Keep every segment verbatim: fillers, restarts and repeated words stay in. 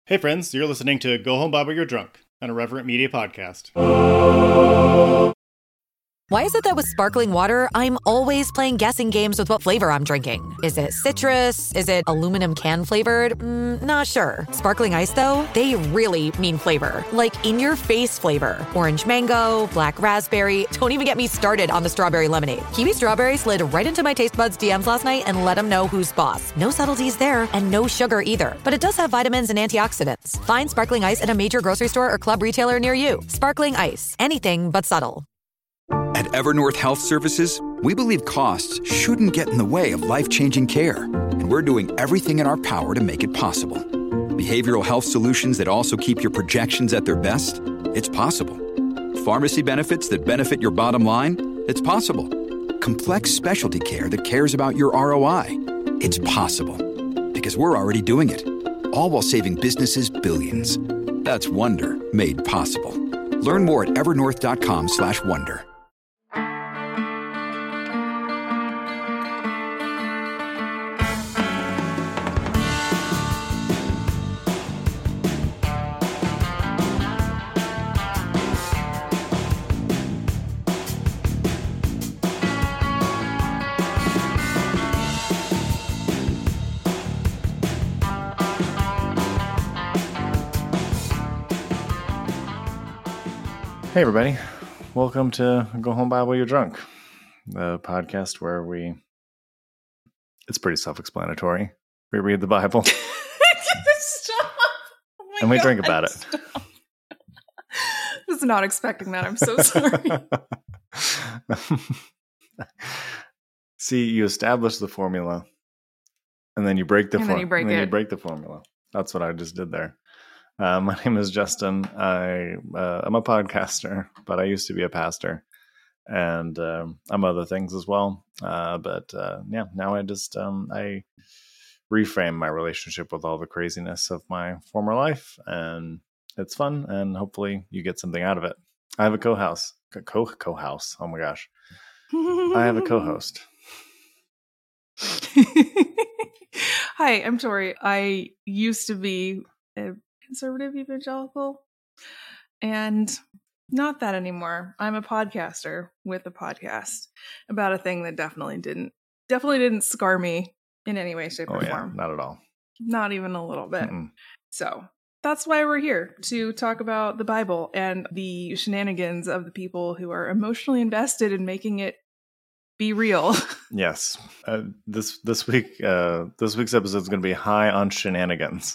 Hey friends, you're listening to Go Home Bob or You're Drunk, an Irreverent Media podcast. Why is it that with sparkling water, I'm always playing guessing games with what flavor I'm drinking? Is it citrus? Is it aluminum can flavored? Mm, not sure. Sparkling ice, though, they really mean flavor. Like in-your-face flavor. Orange mango, black raspberry. Don't even get me started on the strawberry lemonade. Kiwi Strawberry slid right into my taste buds D Ms last night and let them know who's boss. No subtleties there, and no sugar either. But it does have vitamins and antioxidants. Find sparkling ice at a major grocery store or club retailer near you. Sparkling ice. Anything but subtle. At Evernorth Health Services, we believe costs shouldn't get in the way of life-changing care, and we're doing everything in our power to make it possible. Behavioral health solutions that also keep your projections at their best? It's possible. Pharmacy benefits that benefit your bottom line? It's possible. Complex specialty care that cares about your R O I? It's possible. Because we're already doing it. All while saving businesses billions. That's Wonder made possible. Learn more at evernorth.com slash wonder. Hey everybody, welcome to Go Home Bob While You're Drunk, the podcast where we, it's pretty self-explanatory. We read the Bible. Stop. Oh my and we God, drink about it. stop. I was not expecting that. I'm so sorry. See, you establish the formula, and then you break the And then formula. you break and then it. you break the formula. That's what I just did there. Uh, my name is Justin. I uh, I'm a podcaster, but I used to be a pastor, and um, I'm other things as well. Uh, but uh, yeah, now I just um, I reframe my relationship with all the craziness of my former life, and it's fun. And hopefully, you get something out of it. I have a co-house, co co-house. Oh my gosh, I have a co-host. Hi, I'm Tori. I used to be a conservative evangelical, and not that anymore. I'm a podcaster with a podcast about a thing that definitely didn't definitely didn't scar me in any way, shape, Oh or yeah, form. not at all. Not even a little bit. Mm-mm. So that's why we're here, to talk about the Bible and the shenanigans of the people who are emotionally invested in making it be real. Yes, uh, this this week uh, this week's episode is going to be high on shenanigans.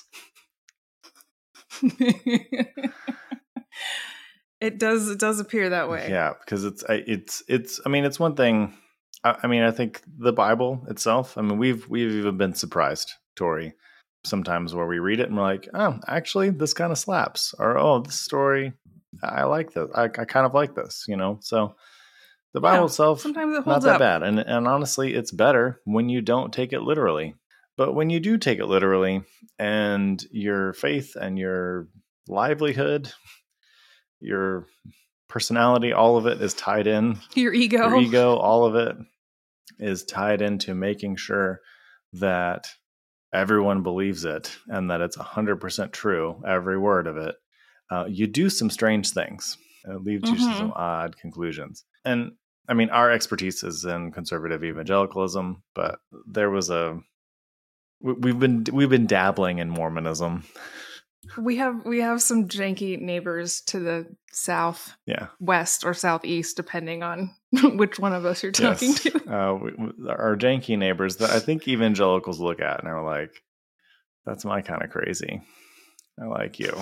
It does it does appear that way. Yeah, because it's I- it's it's. I mean, it's one thing. I, I mean, I think the Bible itself. I mean, we've we've even been surprised, Tori, sometimes where we read it and we're like, oh, actually, this kind of slaps, or oh, this story, I like this. I, I kind of like this, you know. So the Bible Yeah, itself, sometimes it not holds that up. bad, and and honestly, it's better when you don't take it literally. But when you do take it literally, and your faith and your livelihood, your personality, all of it is tied in. Your ego. Your ego, all of it is tied into making sure that everyone believes it and that it's one hundred percent true, every word of it. Uh, you do some strange things. It leads you to Mhm. some odd conclusions. And I mean, our expertise is in conservative evangelicalism, but there was a we- we've been we've been dabbling in Mormonism. We have we have some janky neighbors to the south, Yeah. west, or southeast, depending on which one of us you're talking Yes. to. Uh, we, we- our janky neighbors that I think evangelicals look at and are like, that's my kind of crazy. I like you.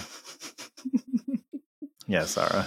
Yeah, Sarah.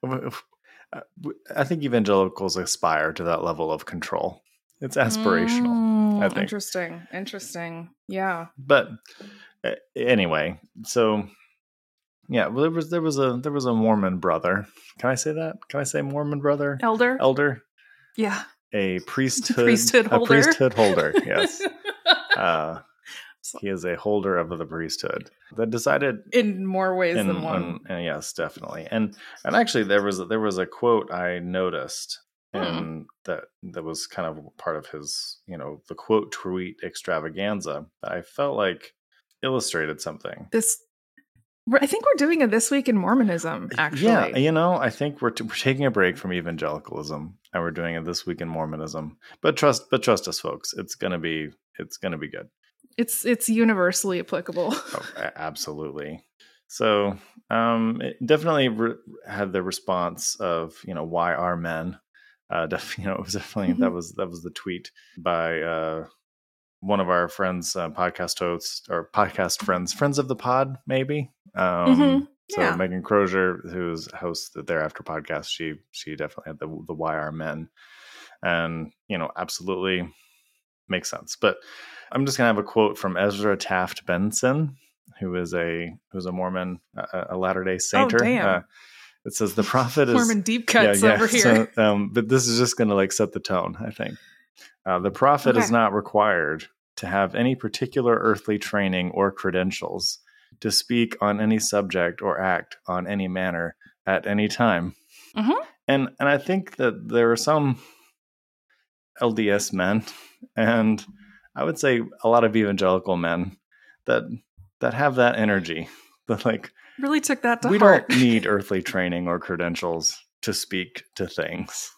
I think evangelicals aspire to that level of control. It's aspirational, Mm, I think. Interesting. Interesting. Yeah. But uh, anyway, so yeah, well, there was there was a there was a Mormon brother. Can I say that? Can I say Mormon brother? Elder? Elder? Yeah. A priesthood Priesthood a holder. priesthood holder, yes. Uh, he is a holder of the priesthood that decided In more ways in, than one. in- in- yes, definitely. And and actually there was there was a quote I noticed Hmm. and that that was kind of part of his, you know, the quote tweet extravaganza that I felt like illustrated something. This I think we're doing a This Week in Mormonism, actually. Yeah, you know, I think we're, t- we're taking a break from evangelicalism and we're doing a This Week in Mormonism. But trust, but trust us, folks. It's gonna be, it's gonna be good. It's it's universally applicable. Oh, absolutely. So, um, it definitely re- had the response of, you know, why are men? Uh, def- you know, it was definitely mm-hmm. that was that was the tweet by uh, one of our friends, uh, podcast hosts or podcast friends, friends of the pod, maybe. Um, mm-hmm. yeah. So Megan Crozier, who's host the Thereafter podcast, she she definitely had the the why are men, and you know, absolutely makes sense. But I'm just gonna have a quote from Ezra Taft Benson, who is a who's a Mormon, a, a Latter-day Sainter. Oh, damn. Uh, it says the prophet is Mormon deep cuts yeah, yeah. over here. So, um, but this is just gonna like set the tone, I think. Uh, the prophet okay. is not required to have any particular earthly training or credentials to speak on any subject or act on any manner at any time. Mm-hmm. And and I think that there are some L D S men, and I would say a lot of evangelical men that that have that energy. That like really took that to we heart. don't need earthly training or credentials to speak to things.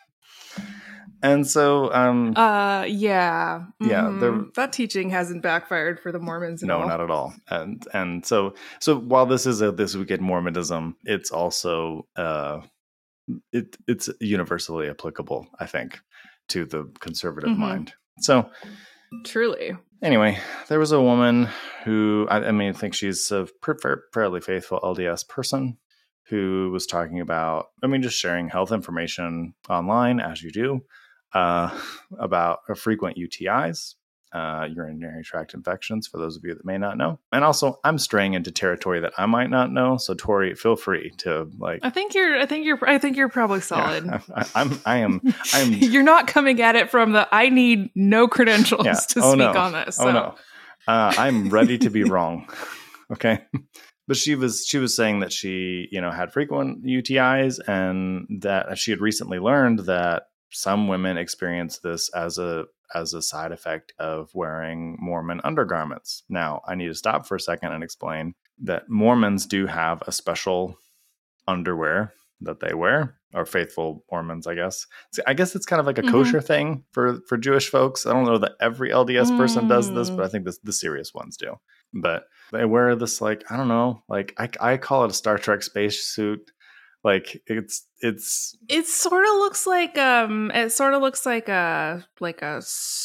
And so, um, uh, yeah, yeah, mm-hmm. that teaching hasn't backfired for the Mormons at no, all. not at all. And and so, so while this is a This Week in Mormonism, it's also uh, it it's universally applicable, I think, to the conservative mm-hmm. mind. So, truly. Anyway, there was a woman who I, I mean, I think she's a fairly faithful L D S person who was talking about, I mean, just sharing health information online, as you do. Uh, about uh, frequent U T Is, uh, urinary tract infections, for those of you that may not know. And also, I'm straying into territory that I might not know. So, Tori, feel free to like. I think you're. I think you're. I think you're probably solid. Yeah, I, I'm. I am. I am. You're not coming at it from the. I need no credentials yeah. to oh, speak no. on this. So. Oh no, uh, I'm ready to be wrong. Okay. But she was she was saying that she, you know, had frequent U T Is and that she had recently learned that some women experience this as a as a side effect of wearing Mormon undergarments. Now, I need to stop for a second and explain that Mormons do have a special underwear that they wear, or faithful Mormons, I guess. So I guess it's kind of like a mm-hmm. kosher thing for, for Jewish folks. I don't know that every L D S mm. person does this, but I think this, the serious ones do. But they wear this, like, I don't know, like I, I call it a Star Trek spacesuit. Like it's it's it sort of looks like um it sort of looks like a like a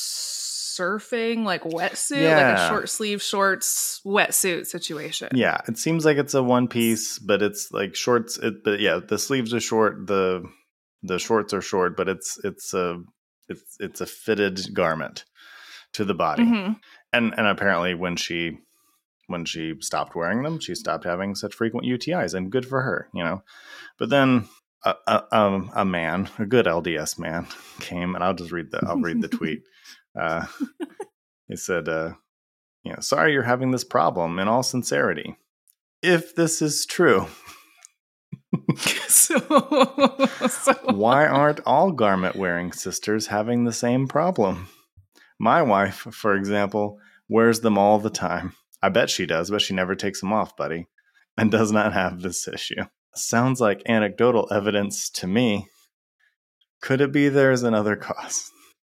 surfing like wetsuit, yeah. like a short sleeve shorts wetsuit situation. Yeah, it seems like it's a one piece, but it's like shorts. It, but yeah, the sleeves are short, the the shorts are short, but it's it's a it's it's a fitted garment to the body. Mm-hmm. And and apparently when she when she stopped wearing them, she stopped having such frequent U T Is, and good for her, you know. But then a, a, um, a man, a good L D S man, came, and I'll just read the I'll read the tweet. Uh, he said, uh, "You know, sorry you're having this problem. In all sincerity, if this is true, so, so why aren't all garment wearing sisters having the same problem? My wife, for example, wears them all the time. I bet she does, but she never takes them off, buddy, and does not have this issue." Sounds like anecdotal evidence to me. Could it be there's another cause?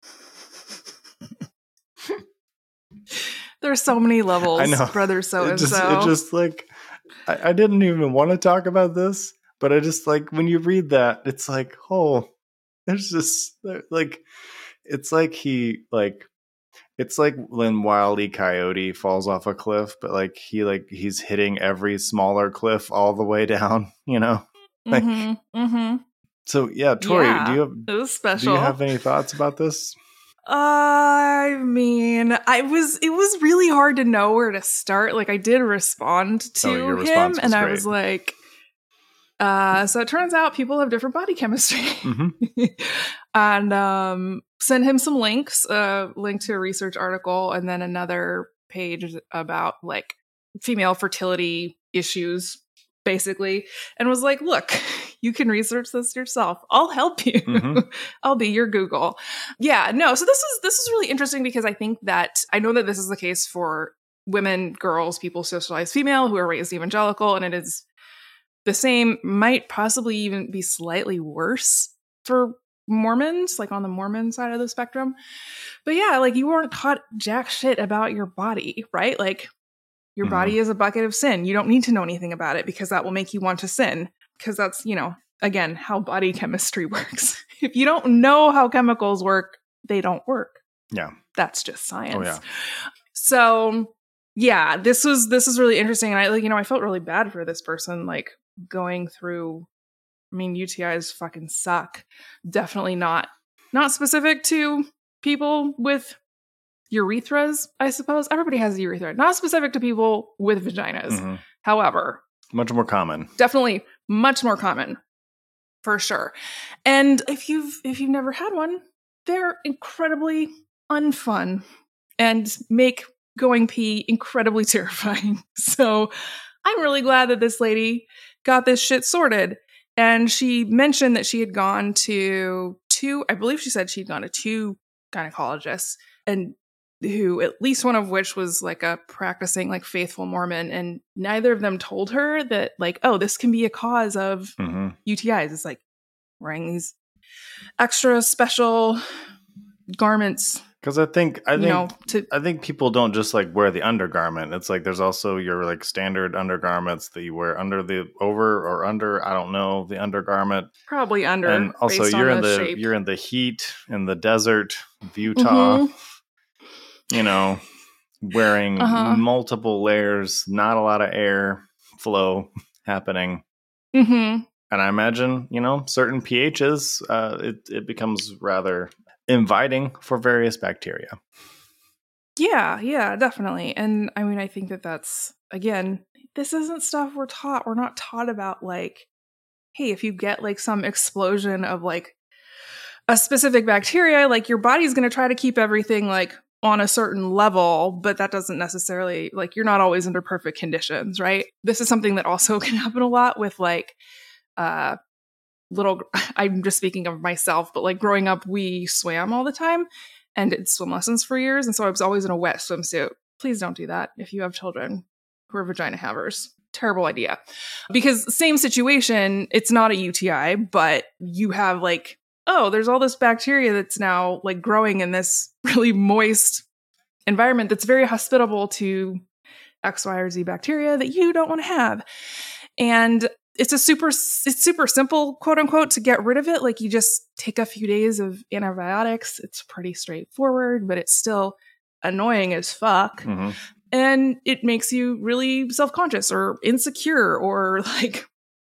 There's so many levels, I know. brother so it and just, so. It just like, I, I didn't even want to talk about this, but I just like, when you read that, it's like, oh, there's just like, it's like he like, it's like when Wile E. Coyote falls off a cliff, but like he like he's hitting every smaller cliff all the way down, you know? Like, mm-hmm, mm-hmm. So yeah, Tori, yeah, do you have it was special. Do you have any thoughts about this? I mean, I was it was really hard to know where to start. Like I did respond to oh, him, and great. I was like, uh, so it turns out people have different body chemistry. Mm-hmm. And um, send him some links, a uh, link to a research article, and then another page about like female fertility issues, basically. And was like, look, you can research this yourself. I'll help you. Mm-hmm. I'll be your Google. Yeah, no. So this is this is really interesting because I think that I know that this is the case for women, girls, people socialized female who are raised evangelical, and it is the same, might possibly even be slightly worse for Mormons, like on the Mormon side of the spectrum. But yeah, like you weren't taught jack shit about your body, right? Like your mm-hmm. body is a bucket of sin. You don't need to know anything about it because that will make you want to sin, because that's, you know, again, how body chemistry works. If you don't know how chemicals work, they don't work. Yeah. That's just science. Oh, yeah. So yeah, this was, this is really interesting. And I like, you know, I felt really bad for this person, like going through, I mean, U T Is fucking suck. Definitely not, not specific to people with urethras, I suppose. Everybody has a urethra. Not specific to people with vaginas. Mm-hmm. However. Much more common. Definitely much more common. For sure. And if you've if you've never had one, they're incredibly unfun and make going pee incredibly terrifying. So I'm really glad that this lady got this shit sorted. And she mentioned that she had gone to two, I believe she said she'd gone to two gynecologists, and who, at least one of which was like a practicing like faithful Mormon, and neither of them told her that like, oh, this can be a cause of mm-hmm. U T Is. It's like wearing these extra special garments. Because I think I think you know, to, I think people don't just like wear the undergarment. It's like there's also your like standard undergarments that you wear under the over or under, I don't know, the undergarment. Probably under. And also you're in the, the you're in the heat in the desert of Utah. Mm-hmm. You know, wearing uh-huh. multiple layers, not a lot of air flow happening. Mm-hmm. And I imagine, you know, certain pHs, uh, it, it becomes rather inviting for various bacteria. Yeah, yeah, definitely. And I mean, I think that that's, again, this isn't stuff we're taught. We're not taught about like, hey, if you get like some explosion of like a specific bacteria, like your body's going to try to keep everything like on a certain level, but that doesn't necessarily, like, you're not always under perfect conditions, right? This is something that also can happen a lot with like uh little, I'm just speaking of myself, but like growing up, we swam all the time and did swim lessons for years. And so I was always in a wet swimsuit. Please don't do that if you have children who are vagina havers. Terrible idea. Because same situation, it's not a U T I, but you have like, oh, there's all this bacteria that's now like growing in this really moist environment that's very hospitable to X, Y, or Z bacteria that you don't want to have. And it's a super, it's super simple, quote unquote, to get rid of it. Like you just take a few days of antibiotics. It's pretty straightforward, but it's still annoying as fuck. Mm-hmm. And it makes you really self-conscious or insecure or like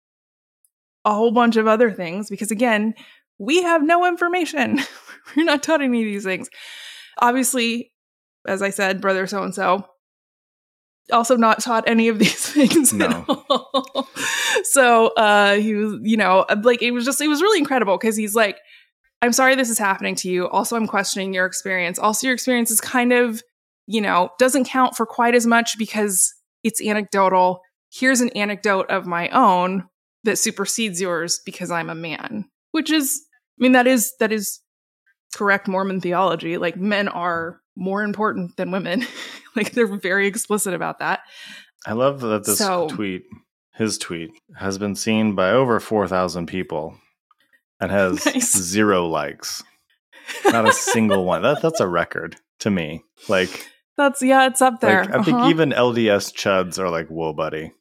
a whole bunch of other things. Because again, we have no information. We're not taught any of these things. Obviously, as I said, brother so-and-so also not taught any of these things no. at all. So uh, he was, you know, like it was just, it was really incredible because he's like, I'm sorry this is happening to you. Also, I'm questioning your experience. Also, your experience is kind of, you know, doesn't count for quite as much because it's anecdotal. Here's an anecdote of my own that supersedes yours because I'm a man, which is, I mean, that is, that is correct Mormon theology. Like men are more important than women. Like they're very explicit about that. I love that this so, tweet, his tweet, has been seen by over four thousand people and has nice. zero likes. Not a single one. That That's a record to me. Like that's, yeah, it's up there. Like, I uh-huh. think even L D S chuds are like, whoa, buddy.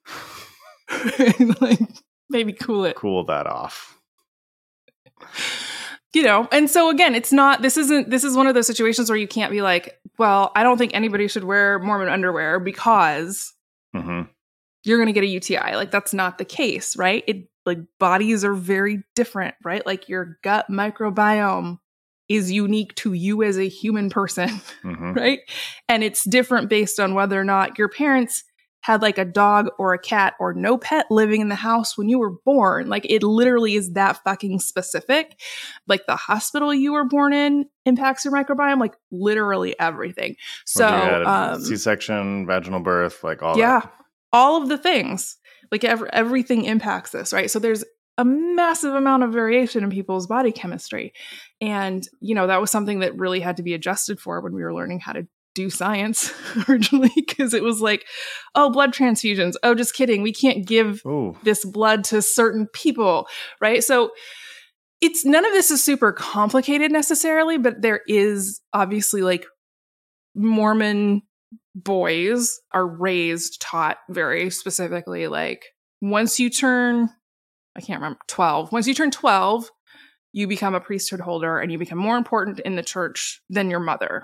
Like, maybe cool it. Cool that off. You know, and so again, it's not, this isn't, this is one of those situations where you can't be like, well, I don't think anybody should wear Mormon underwear because mm-hmm. you're going to get a U T I. Like, that's not the case, right? It, like, bodies are very different, right? Like, your gut microbiome is unique to you as a human person, mm-hmm. right? And it's different based on whether or not your parents had like a dog or a cat or no pet living in the house when you were born. Like it literally is that fucking specific. Like the hospital you were born in impacts your microbiome, like literally everything. So um, C-section, vaginal birth, like all yeah, that. all of the things, like every, everything impacts this, right? So there's a massive amount of variation in people's body chemistry. And, you know, that was something that really had to be adjusted for when we were learning how to do science originally, because it was like, oh, blood transfusions. Oh, just kidding. We can't give Ooh. this blood to certain people, right? So it's none of this is super complicated necessarily, but there is obviously like Mormon boys are raised, taught very specifically, like once you turn, I can't remember, twelve. Once you turn twelve, you become a priesthood holder and you become more important in the church than your mother.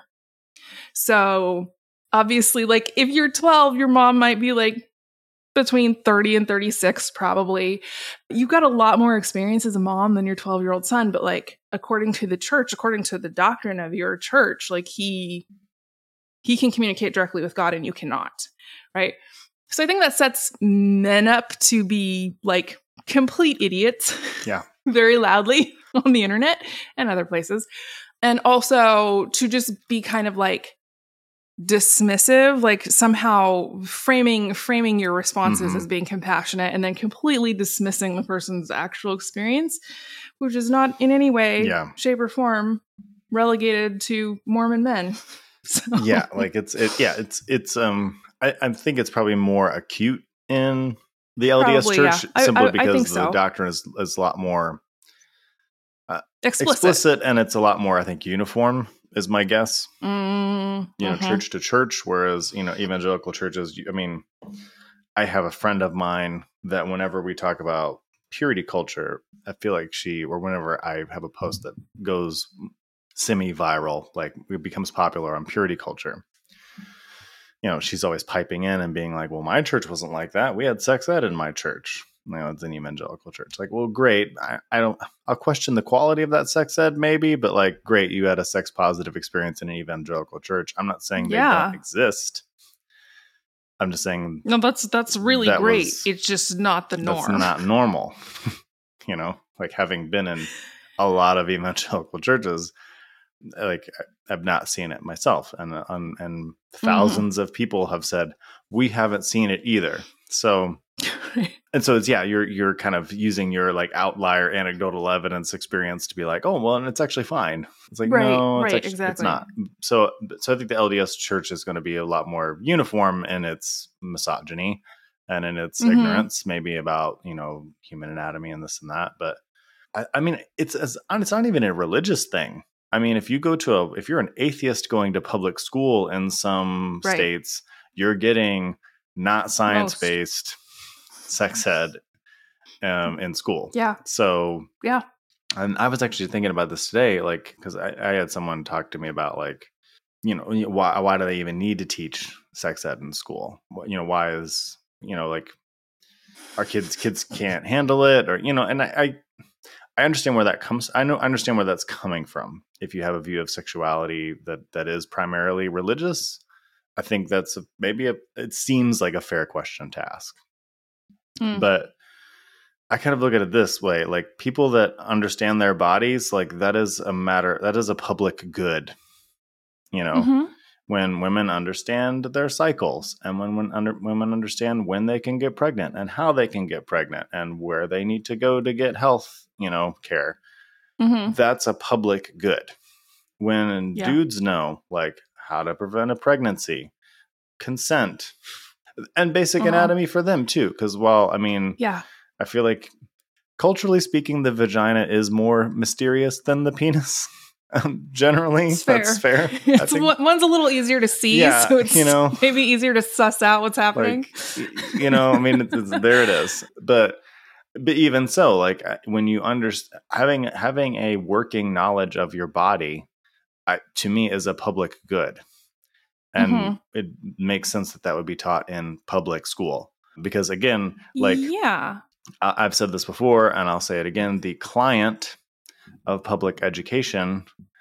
So obviously, like if you're twelve, your mom might be like between thirty and thirty-six, probably. You've got a lot more experience as a mom than your twelve-year-old son. But like, according to the church, according to the doctrine of your church, like he, he can communicate directly with God and you cannot, right? So I think that sets men up to be like complete idiots. Yeah. Very loudly on the internet and other places. And also to just be kind of like dismissive, like somehow framing framing your responses Mm-hmm. as being compassionate and then completely dismissing the person's actual experience, which is not in any way, Yeah. shape, or form relegated to Mormon men. So. Yeah, like it's it. Yeah, it's it's. Um, I, I think it's probably more acute in the L D S Probably, church, yeah. I- simply I- I because think the so. doctrine is is a lot more Explicit. explicit, and it's a lot more, I think, uniform. Is my guess. Mm, You know, mhm. church to church, whereas you know, evangelical churches. I mean, I have a friend of mine that whenever we talk about purity culture, I feel like she, or whenever I have a post that goes semi-viral, like it becomes popular on purity culture, you know, she's always piping in and being like, well, my church wasn't like that. We had sex ed in my church. You know, it's an evangelical church. Like, well, great. I, I don't, I'll question the quality of that sex ed maybe, but like, great. You had a sex positive experience in an evangelical church. I'm not saying they Yeah. don't exist. I'm just saying No, that's that's really that great. was- It's just not the norm. that's not normal. You know, like having been in a lot of evangelical churches, like I've not seen it myself, and and, and thousands mm-hmm. of people have said we haven't seen it either. So, and so it's yeah, you're you're kind of using your like outlier anecdotal evidence experience to be like, oh well, and it's actually fine. It's like right, no, it's right, actually, exactly. it's not. So, so I think the L D S church is going to be a lot more uniform in its misogyny and in its mm-hmm. ignorance, maybe about you know human anatomy and this and that. But I, I mean, it's as it's not even a religious thing. I mean, if you go to a, if you're an atheist going to public school in some right. states, you're getting not science-based Most. sex ed um, in school. Yeah. So, yeah. And I was actually thinking about this today, like, because I, I had someone talk to me about, like, you know, why why do they even need to teach sex ed in school? You know, why is, you know, like, our kids kids can't handle it, or, you know, and I, I I understand where that comes. I know I understand where that's coming from. If you have a view of sexuality that that is primarily religious, I think that's a, maybe a, it seems like a fair question to ask. Mm. But I kind of look at it this way, like people that understand their bodies, like that is a matter, that is a public good. You know, mm-hmm. when women understand their cycles and when, when under, women understand when they can get pregnant and how they can get pregnant and where they need to go to get health, you know, care. Mm-hmm. That's a public good. When yeah. dudes know, like, how to prevent a pregnancy, consent, and basic uh-huh. anatomy for them, too. Because, well, I mean, yeah. I feel like, culturally speaking, the vagina is more mysterious than the penis. Um, generally, it's fair. That's fair. It's, one's a little easier to see, yeah, so it's you know, maybe easier to suss out what's happening. Like, you know, I mean, it's, it's, there it is. But but even so, like when you understand, having having a working knowledge of your body, I, to me, is a public good, and mm-hmm. it makes sense that that would be taught in public school because, again, like yeah, I, I've said this before, and I'll say it again: the client of public education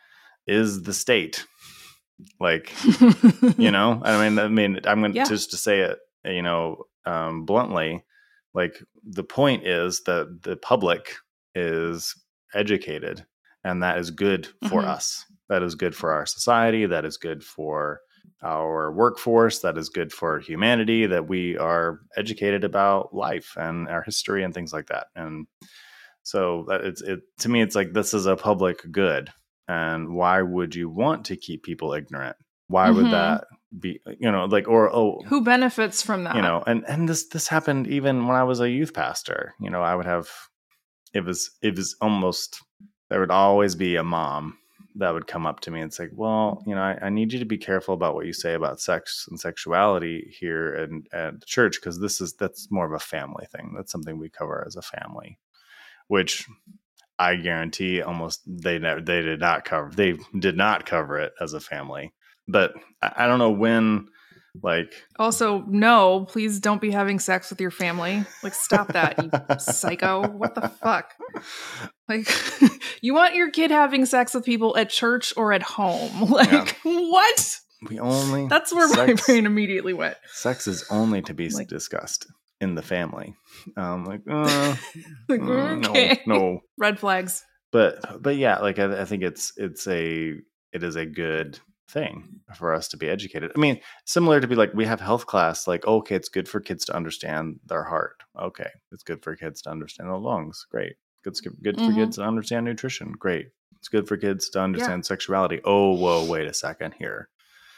is the state. Like, you know, I mean, I mean, I'm going to yeah. just to say it, you know, um, bluntly, like the point is that the public is educated and that is good for mm-hmm. us. That is good for our society. That is good for our workforce. That is good for humanity, that we are educated about life and our history and things like that. And so that it's it to me, it's like this is a public good, and why would you want to keep people ignorant? Why mm-hmm. would that be, you know, like, or, oh, who benefits from that? You know, and, and this, this happened even when I was a youth pastor. You know, I would have, it was, it was almost, there would always be a mom that would come up to me and say, well, you know, I, I need you to be careful about what you say about sex and sexuality here and at the church, because this is, that's more of a family thing. That's something we cover as a family, which I guarantee almost they never, they did not cover, they did not cover it as a family. But I, I don't know when, like. Also, no, please don't be having sex with your family. Like, stop that, you psycho. What the fuck? Like, you want your kid having sex with people at church or at home? Like, yeah. What? We only. That's where sex, my brain immediately went. Sex is only to be like, discussed in the family. Um, like, uh, like okay. no, no, red flags. But, but yeah, like I, I think it's it's a it is a good thing for us to be educated. I mean, similar to be like, we have health class, like, okay, it's good for kids to understand their heart. Okay, it's good for kids to understand their lungs. Great. It's good mm-hmm. for kids to understand nutrition. Great. It's good for kids to understand yeah. sexuality. Oh, whoa, wait a second here.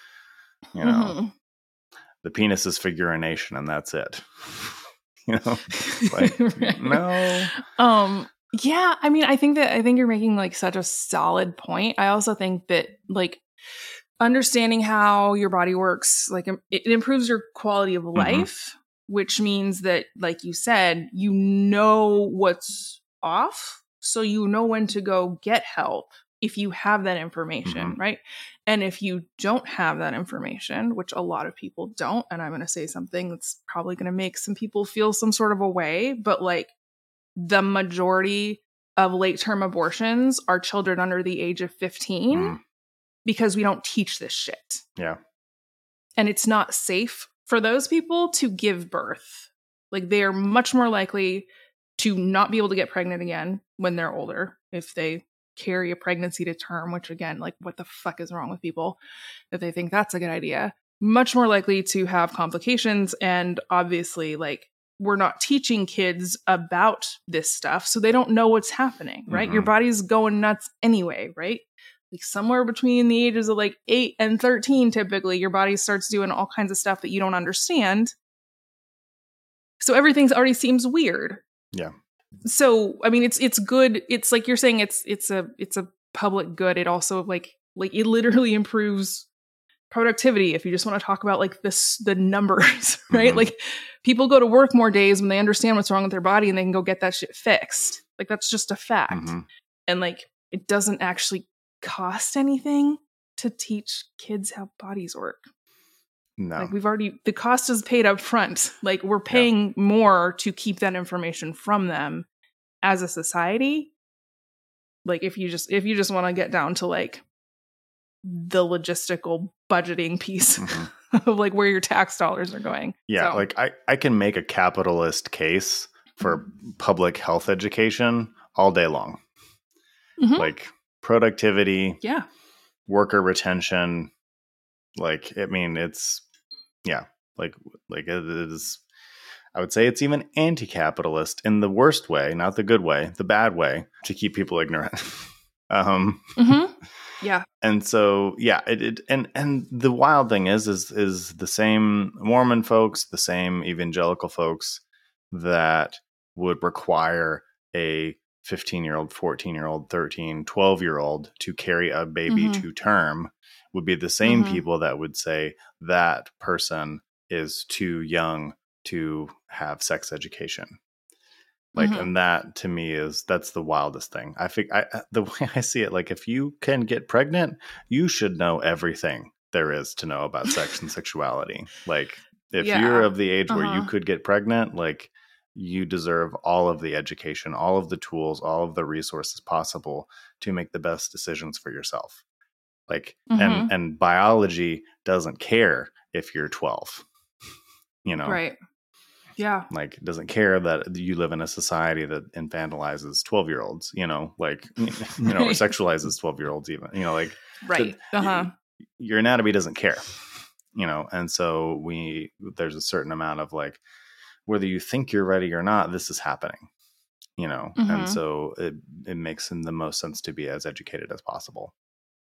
You know, mm-hmm. the penis is for urination and that's it. You know, like, right. no. Um, yeah, I mean, I think that, I think you're making like such a solid point. I also think that like understanding how your body works, like it, it improves your quality of life, mm-hmm. which means that, like you said, you know what's off, so you know when to go get help if you have that information, mm-hmm. right? And if you don't have that information, which a lot of people don't, and I'm going to say something that's probably going to make some people feel some sort of a way, but like the majority of late-term abortions are children under the age of fifteen mm. because we don't teach this shit. Yeah. And it's not safe for those people to give birth. Like, they are much more likely to not be able to get pregnant again when they're older, if they carry a pregnancy to term, which again, like, what the fuck is wrong with people if they think that's a good idea? Much more likely to have complications. And obviously, like, we're not teaching kids about this stuff, so they don't know what's happening, right? Mm-hmm. Your body's going nuts anyway, right? Like, somewhere between the ages of like eight and thirteen, typically, your body starts doing all kinds of stuff that you don't understand. So everything already seems weird. Yeah. So, I mean, it's, it's good. It's like you're saying, it's, it's a, it's a public good. It also like, like it literally improves productivity. If you just want to talk about like this, the numbers, right? Mm-hmm. Like, people go to work more days when they understand what's wrong with their body and they can go get that shit fixed. Like, that's just a fact. Mm-hmm. And like, it doesn't actually cost anything to teach kids how bodies work. No. Like, we've already, the cost is paid up front. Like, we're paying yeah. more to keep that information from them as a society. Like, if you just, if you just want to get down to like the logistical budgeting piece mm-hmm. of like where your tax dollars are going. Yeah. So. Like, I, I can make a capitalist case for public health education all day long. Mm-hmm. Like, productivity. Yeah. Worker retention. Like, I mean, it's, yeah, like, like it is, I would say it's even anti-capitalist in the worst way, not the good way, the bad way, to keep people ignorant. um, mm-hmm. Yeah. And so, yeah, it, it, and, and the wild thing is, is, is the same Mormon folks, the same evangelical folks that would require a fifteen year old, fourteen year old, thirteen, twelve year old to carry a baby mm-hmm. to term would be the same mm-hmm. people that would say that person is too young to have sex education. Like, mm-hmm. and that to me is, that's the wildest thing. I think I, the way I see it, like, if you can get pregnant, you should know everything there is to know about sex and sexuality. Like, if yeah. you're of the age uh-huh. where you could get pregnant, like, you deserve all of the education, all of the tools, all of the resources possible to make the best decisions for yourself. Like, mm-hmm. and, and biology doesn't care if you're twelve, you know? Right. Yeah. Like, it doesn't care that you live in a society that infantilizes twelve year olds, you know, like, you know, or sexualizes twelve year olds even, you know, like, right. The, uh-huh. your anatomy doesn't care, you know? And so we, there's a certain amount of like, whether you think you're ready or not, this is happening, you know? Mm-hmm. And so it, it makes the most sense to be as educated as possible.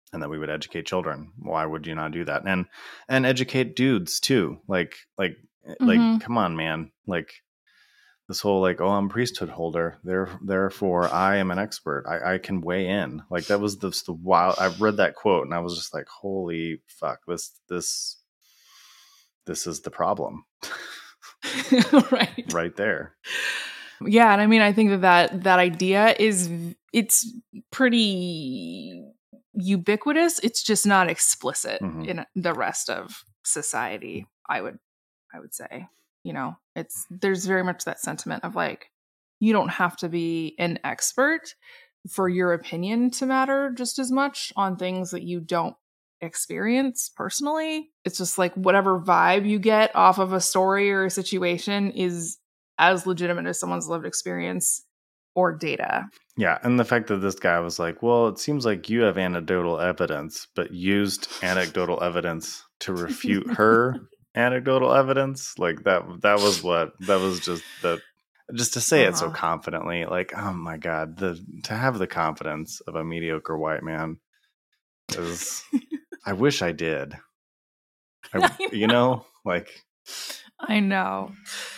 and that we would educate children. Why would you not do that? And and educate dudes too. Like like mm-hmm. like come on, man. Like this whole like, oh, I'm a priesthood holder. There, therefore, I am an expert. I, I can weigh in. Like that was the, the wild. I read that quote and I was just like, holy fuck! This this this is the problem. Right, right there. Yeah, and I mean, I think that, that that idea is it's pretty ubiquitous. It's just not explicit mm-hmm. in the rest of society. I would I would say. You know, it's there's very much that sentiment of like, you don't have to be an expert for your opinion to matter just as much on things that you don't experience personally. It's just like whatever vibe you get off of a story or a situation is as legitimate as someone's lived experience or data. Yeah. And the fact that this guy was like, well, it seems like you have anecdotal evidence, but used anecdotal evidence to refute her anecdotal evidence, like that that was what that was just the just to say uh-huh. it so confidently, like, oh my god, the to have the confidence of a mediocre white man is I wish I did. I, I know. You know, like I know.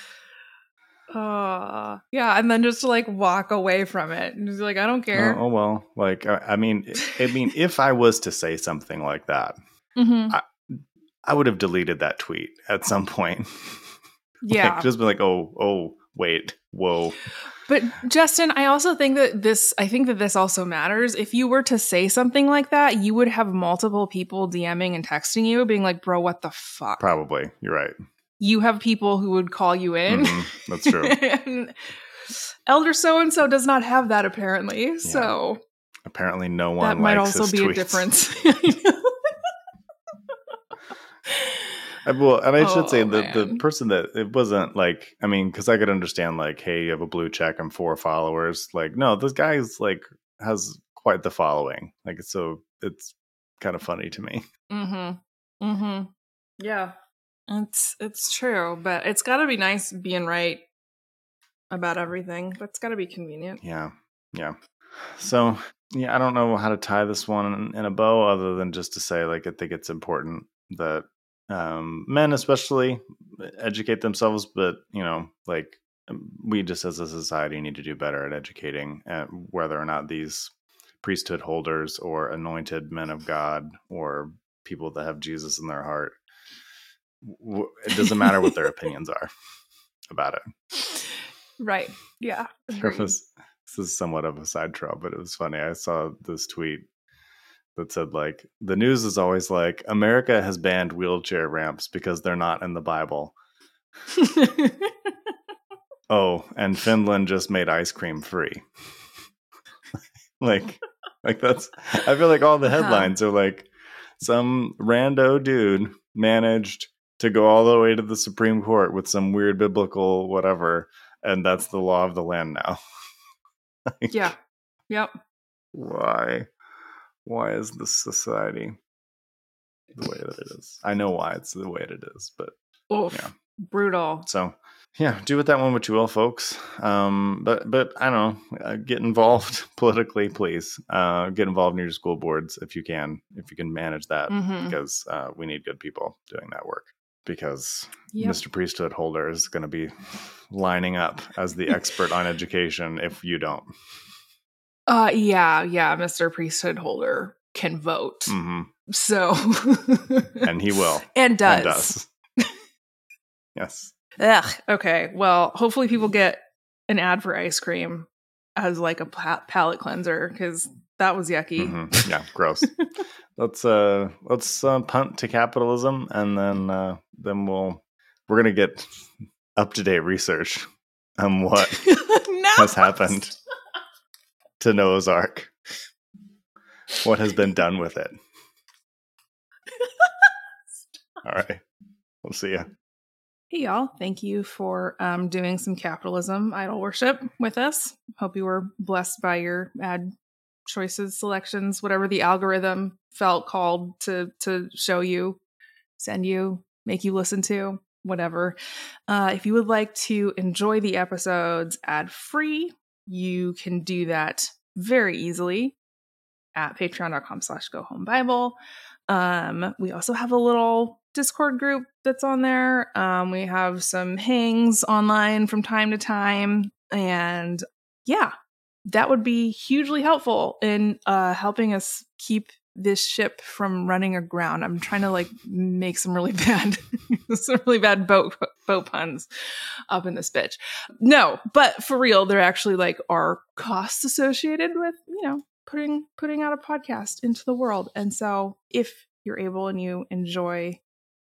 Uh yeah, and then just to like walk away from it and just like, I don't care. Oh, oh well, like I, I mean I mean if I was to say something like that, mm-hmm. I, I would have deleted that tweet at some point. Yeah. Like, just be like, oh, oh, wait, whoa. But Justin, I also think that this, I think that this also matters. If you were to say something like that, you would have multiple people DMing and texting you being like, bro, what the fuck? Probably. You're right. You have people who would call you in. Mm-hmm. That's true. And Elder so-and-so does not have that apparently. Yeah. So apparently no one that might likes also his be tweets. A difference. I, well, and I should oh, say the, man. the person that it wasn't like, I mean, because I could understand like, hey, you have a blue check and four followers. Like, no, this guy's like has quite the following. Like, so it's kind of funny to me. Mm-hmm. Mm-hmm. Yeah, it's it's true, but it's got to be nice being right about everything. That's got to be convenient. Yeah, yeah. So yeah, I don't know how to tie this one in, in a bow, other than just to say like I think it's important that. Um, men especially educate themselves, but you know, like we just as a society need to do better at educating at whether or not these priesthood holders or anointed men of God or people that have Jesus in their heart, w- it doesn't matter what their opinions are about it. Right. Yeah. There was, this is somewhat of a side trail, but it was funny. I saw this tweet that said like, the news is always like, America has banned wheelchair ramps because they're not in the Bible. Oh, and Finland just made ice cream free. like, like that's, I feel like all the headlines are like, some rando dude managed to go all the way to the Supreme Court with some weird biblical whatever, and that's the law of the land now. like, yeah. Yep. Why? Why is this society the way that it is? I know why it's the way it is, but Oof, yeah, brutal. So yeah, do with that one what you will, folks. Um, but but I don't know, uh, get involved politically, please. Uh, get involved in your school boards if you can, if you can manage that, mm-hmm. because uh, we need good people doing that work. Because yep. Mister Priesthood Holder is going to be lining up as the expert on education if you don't. Uh, yeah, yeah. Mister Priesthood Holder can vote. Mm-hmm. So. And he will. And does. And does. Yes. Ugh. Okay. Well, hopefully people get an ad for ice cream as like a pa- palate cleanser, because that was yucky. Mm-hmm. Yeah, gross. let's uh, let's uh, punt to capitalism, and then uh, then we'll we're gonna get up to date research on what no. has happened to Noah's Ark. What has been done with it? All right. We'll see ya. Hey, y'all. Thank you for um, doing some capitalism idol worship with us. Hope you were blessed by your ad choices, selections, whatever the algorithm felt called to, to show you, send you, make you listen to, whatever. Uh, if you would like to enjoy the episodes ad-free, you can do that very easily at patreon.com slash go home Bible. Um, we also have a little Discord group that's on there. Um, we have some hangs online from time to time. And yeah, that would be hugely helpful in uh, helping us keep this ship from running aground. I'm trying to like make some really bad, some really bad boat boat puns up in this bitch. No, but for real, there actually like are costs associated with, you know, putting putting out a podcast into the world. And so if you're able and you enjoy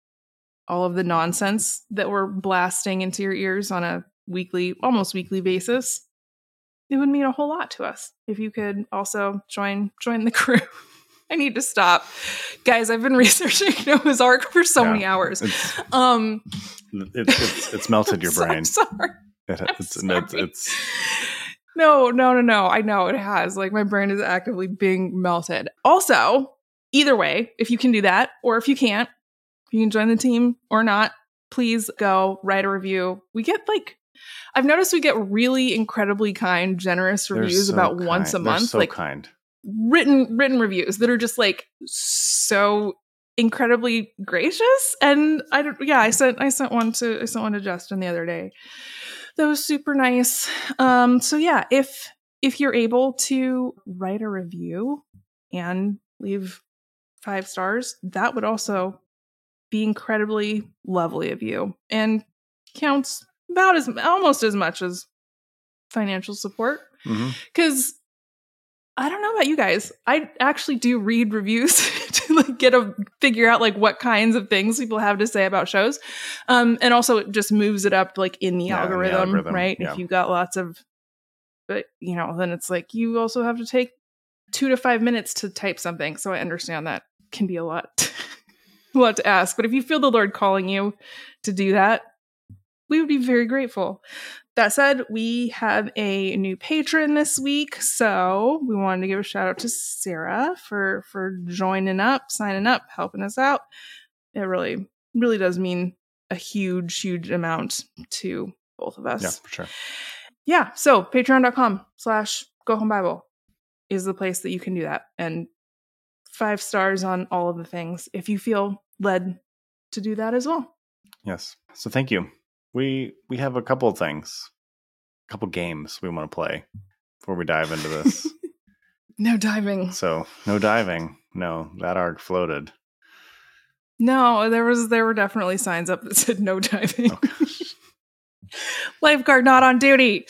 all of the nonsense that we're blasting into your ears on a weekly, almost weekly basis, it would mean a whole lot to us if you could also join join the crew. I need to stop. Guys, I've been researching Noah's Ark for so yeah, many hours. It's, um, it's, it's, it's melted your brain. I'm sorry. It, I'm it's, sorry. It's, it's, no, no, no, no. I know it has. Like, my brain is actively being melted. Also, either way, if you can do that, or if you can't, if you can join the team or not, please go write a review. We get like, I've noticed we get really incredibly kind, generous reviews so about kind. once a They're month. so like kind. written written reviews that are just like so incredibly gracious. And I don't yeah, I sent I sent one to I sent one to Justin the other day. That was super nice. Um so yeah, if if you're able to write a review and leave five stars, that would also be incredibly lovely of you and counts about as almost as much as financial support. Because mm-hmm. I don't know about you guys, I actually do read reviews to like get a figure out like what kinds of things people have to say about shows, um, and also it just moves it up like in the, yeah, algorithm, in the algorithm, right? Yeah. If you got lots of, but you know, then it's like you also have to take two to five minutes to type something. So I understand that can be a lot, a lot to ask. But if you feel the Lord calling you to do that, we would be very grateful. That said, we have a new patron this week, so we wanted to give a shout out to Sarah for for joining up, signing up, helping us out. It really, really does mean a huge, huge amount to both of us. Yeah, for sure. Yeah, so patreon.com slash go home Bible is the place that you can do that. And five stars on all of the things if you feel led to do that as well. Yes. So thank you. We we have a couple of things, a couple games we want to play before we dive into this. No diving. So no diving. No, that arc floated. No, there was there were definitely signs up that said no diving. Oh, gosh. Lifeguard not on duty.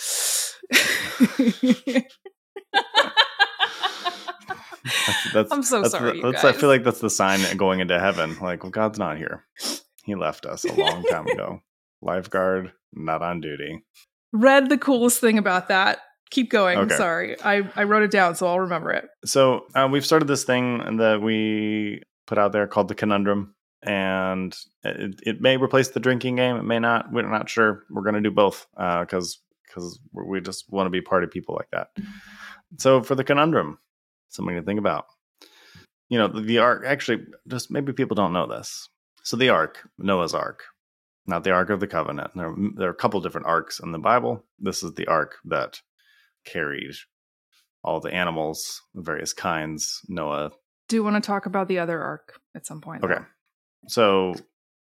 that's, that's, I'm so that's sorry. The, you that's, guys. I feel like that's the sign going into heaven. Like, well, God's not here. He left us a long time ago. Lifeguard, not on duty. Read the coolest thing about that. Keep going. Okay. Sorry. I, I wrote it down, so I'll remember it. So uh, we've started this thing that we put out there called the Conundrum. And it, it may replace the drinking game. It may not. We're not sure. We're going to do both because uh, because we just want to be party people like that. So for the Conundrum, something to think about. You know, the, the Ark, actually, just maybe people don't know this. So the Ark, Noah's Ark, not the Ark of the Covenant. There, there are a couple different arks in the Bible. This is the Ark that carried all the animals, various kinds. Noah. Do you want to talk about the other ark at some point? Okay. Though? So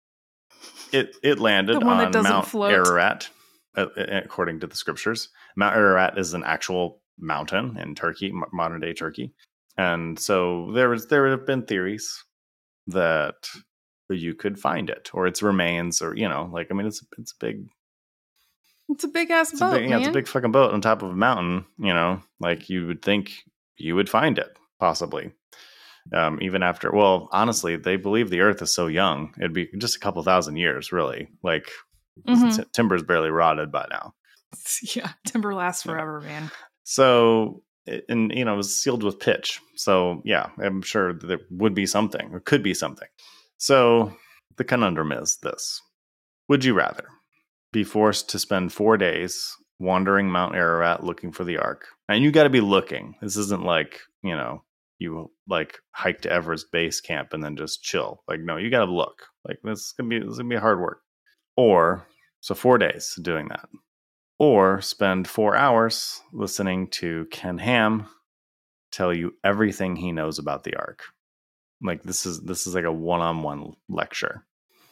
it it landed on Mount float. Ararat, uh, according to the scriptures. Mount Ararat is an actual mountain in Turkey, modern day Turkey. And so there was there have been theories that you could find it, or its remains, or you know, like I mean, it's it's a big, it's a big ass it's boat. A big, man. Yeah, it's a big fucking boat on top of a mountain. You know, like you would think you would find it possibly, um, even after. Well, honestly, they believe the Earth is so young; it'd be just a couple thousand years, really. Like mm-hmm. t- timber's barely rotted by now. Yeah, timber lasts forever, yeah. man. So. And, you know, it was sealed with pitch. So, yeah, I'm sure there would be something or could be something. So the conundrum is this. Would you rather be forced to spend four days wandering Mount Ararat looking for the Ark? And you got to be looking. This isn't like, you know, you like hike to Everest base camp and then just chill. Like, no, you got to look. Like, this is going to be this is going to be hard work. Or, so four days doing that. Or spend four hours listening to Ken Ham tell you everything he knows about the Ark. Like this is this is like a one-on-one lecture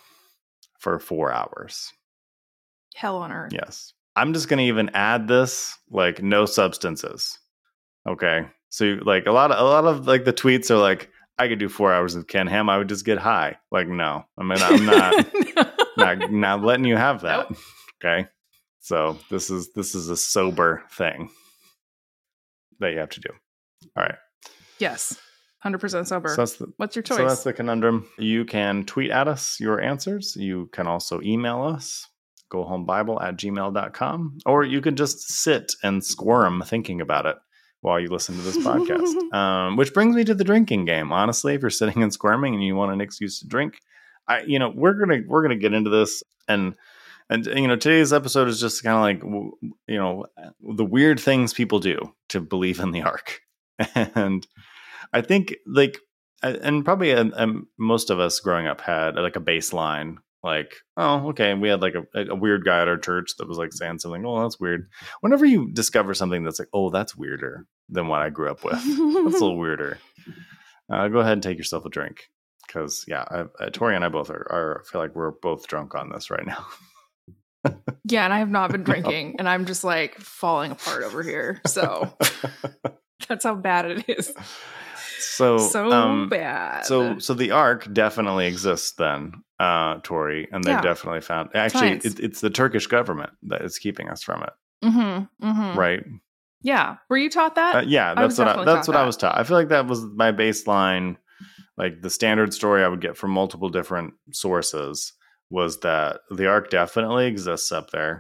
for four hours. Hell on earth. Yes. I'm just going to even add this, like no substances. Okay. So like a lot of, a lot of like the tweets are like, I could do four hours with Ken Ham. I would just get high. Like, no, I mean, I'm not, not, not letting you have that. Nope. Okay. So this is, this is a sober thing that you have to do. All right. Yes. one hundred percent sober. So that's the, What's your choice? So that's the conundrum. You can tweet at us your answers. You can also email us, gohomebible at gmail dot com, or you can just sit and squirm thinking about it while you listen to this podcast. um, which brings me to the drinking game. Honestly, if you're sitting and squirming and you want an excuse to drink, I, you know, we're gonna we're gonna get into this, and and you know, today's episode is just kind of like, you know, the weird things people do to believe in the Ark, and I think like, and probably uh, um, most of us growing up had like a baseline. Like, oh, okay, we had like a, a weird guy at our church that was like saying something, oh, that's weird. Whenever you discover something that's like, oh, that's weirder than what I grew up with, that's a little weirder. Uh, go ahead and take yourself a drink. Because, yeah, I, uh, Tori and I both are, are, I feel like we're both drunk on this right now. Yeah, and I have not been drinking, no. And I'm just like falling apart over here. So that's how bad it is. So, so um, bad. So, so the Ark definitely exists then, uh, Tori, and they yeah. definitely found. Actually, it, it's the Turkish government that is keeping us from it, mm-hmm, mm-hmm. right? Yeah, were you taught that? Uh, yeah, that's I what I, that's what that. I was taught. I feel like that was my baseline, like the standard story I would get from multiple different sources was that the Ark definitely exists up there,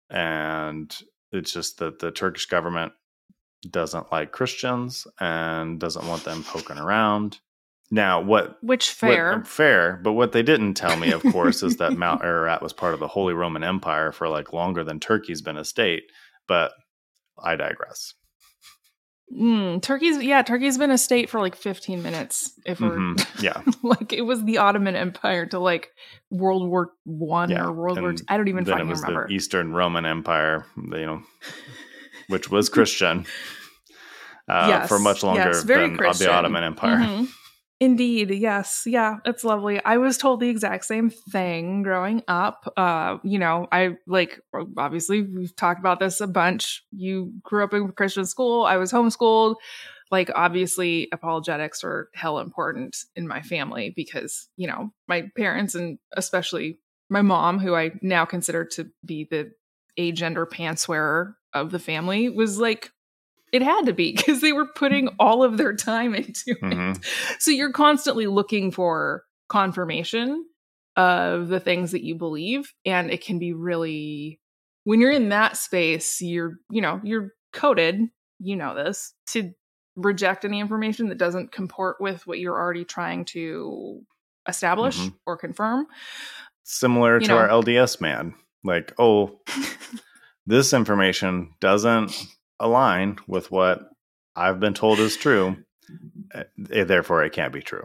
and it's just that the Turkish government doesn't like Christians and doesn't want them poking around. Now, what which fair what, fair, but what they didn't tell me, of course, is that Mount Ararat was part of the Holy Roman Empire for like longer than Turkey's been a state. But I digress. Mm, Turkey's yeah, Turkey's been a state for like fifteen minutes. If we're mm-hmm. yeah, like it was the Ottoman Empire to like World War One yeah. or World and War Two. I don't even then fucking it was remember. The Eastern Roman Empire, you know, which was Christian uh, yes. for much longer yes, very than Christian. the Ottoman Empire. Mm-hmm. Indeed, yes, yeah, it's lovely. I was told the exact same thing growing up. Uh, you know, I like obviously we've talked about this a bunch. You grew up in a Christian school. I was homeschooled. Like, obviously, apologetics are hell important in my family because you know my parents and especially my mom, who I now consider to be the agender pants wearer of the family, was like. It had to be because they were putting all of their time into mm-hmm. it. So you're constantly looking for confirmation of the things that you believe. And it can be really, when you're in that space, you're, you know, you're coded, you know this, to reject any information that doesn't comport with what you're already trying to establish mm-hmm. or confirm. Similar you to know. our L D S man. Like, oh, this information doesn't align with what I've been told is true, therefore it can't be true.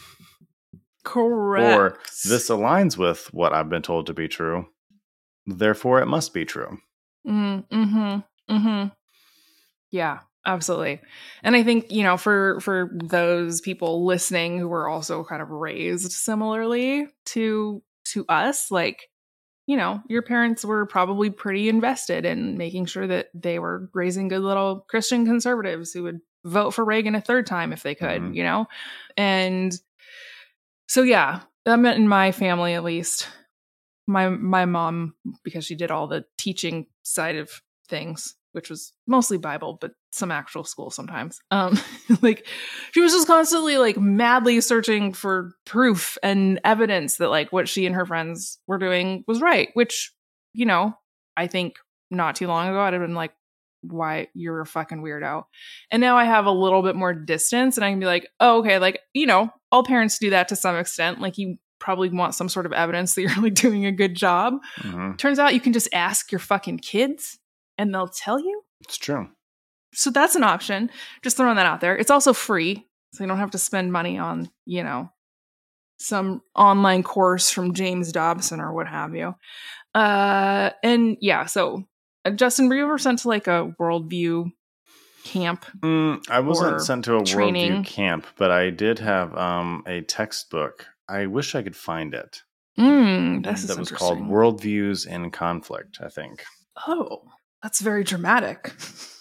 Correct. Or this aligns with what I've been told to be true, therefore it must be true. Mm-hmm. Mm-hmm. Mm-hmm. Yeah, absolutely. And I think, you know, for for those people listening who were also kind of raised similarly to to us, like, you know, your parents were probably pretty invested in making sure that they were raising good little Christian conservatives who would vote for Reagan a third time if they could, mm-hmm. you know? And so, yeah, that meant in my family, at least, my my mom, because she did all the teaching side of things, which was mostly Bible, but some actual school sometimes. Um, like she was just constantly like madly searching for proof and evidence that like what she and her friends were doing was right, which, you know, I think not too long ago I'd have been like, why, you're a fucking weirdo. And now I have a little bit more distance and I can be like, oh, okay, like, you know, all parents do that to some extent. Like you probably want some sort of evidence that you're like doing a good job. Mm-hmm. Turns out you can just ask your fucking kids and they'll tell you. It's true. So that's an option. Just throwing that out there. It's also free. So you don't have to spend money on, you know, some online course from James Dobson or what have you. Uh, and yeah, so uh, Justin, were you ever sent to like a worldview camp? Mm, I wasn't or sent to a training? worldview camp, but I did have um, a textbook. I wish I could find it. Mm, this is that was called interesting. Worldviews in Conflict, I think. Oh, that's very dramatic.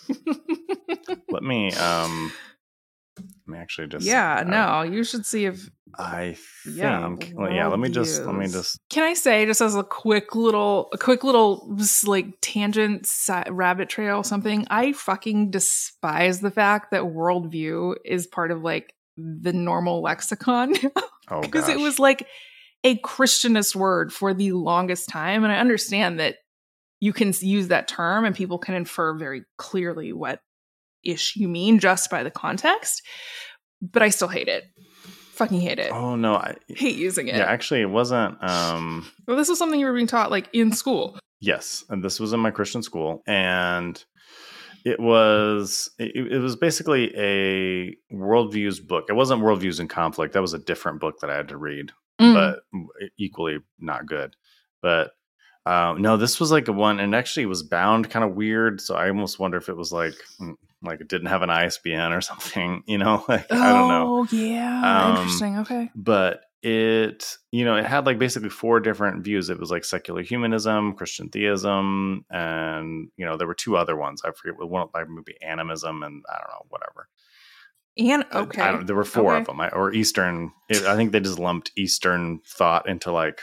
Let me um let me actually just Yeah, uh, no, you should see if I think Yeah, well, yeah, let me just let me worldviews. just Can I say, just as a quick little, a quick little, just like tangent, si- rabbit trail, something? I fucking despise the fact that worldview is part of like the normal lexicon oh because gosh. it was like a Christianist word for the longest time, and I understand that you can use that term and people can infer very clearly what ish you mean just by the context, but I still hate it. Fucking hate it. Oh no, I Hate using it. Yeah, actually it wasn't um Well, this was something you were being taught like in school. yes, and this was in my Christian school, and it was it, it was basically a worldviews book. It wasn't Worldviews in Conflict. That was a different book that I had to read, Mm. but equally not good. But um, no, this was like a one, and actually it was bound kind of weird. So I almost wonder if it was like like it didn't have an I S B N or something. You know, like Oh, I don't know. yeah. Um, Interesting. Okay. But it, you know, it had like basically four different views. It was like secular humanism, Christian theism, and, you know, there were two other ones. I forget what one, like maybe animism and I don't know, whatever. And okay. I don't, there were four okay. of them. I, or Eastern, it, I think they just lumped Eastern thought into like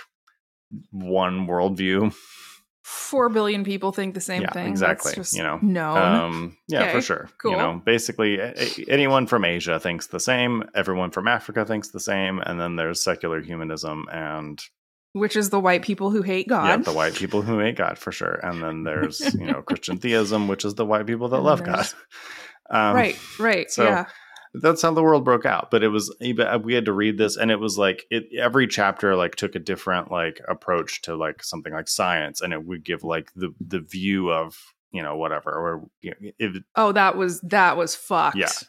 one worldview. Four billion people think the same Yeah, thing. exactly. That's just You know, known. um, yeah, Okay, for sure. cool. You know, basically a- a- anyone from Asia thinks the same. Everyone from Africa thinks the same. And then there's secular humanism and Which is the white people who hate God. yeah, the white people who hate God for sure. And then there's, you know, Christian theism, which is the white people that And love God. there's- Um, right, right. so yeah. that's how the world broke out. But it was, we had to read this, and it was like it, every chapter like took a different like approach to like something like science, and it would give like the the view of, you know, whatever, or you know, if, Oh, that was that was fucked. yeah.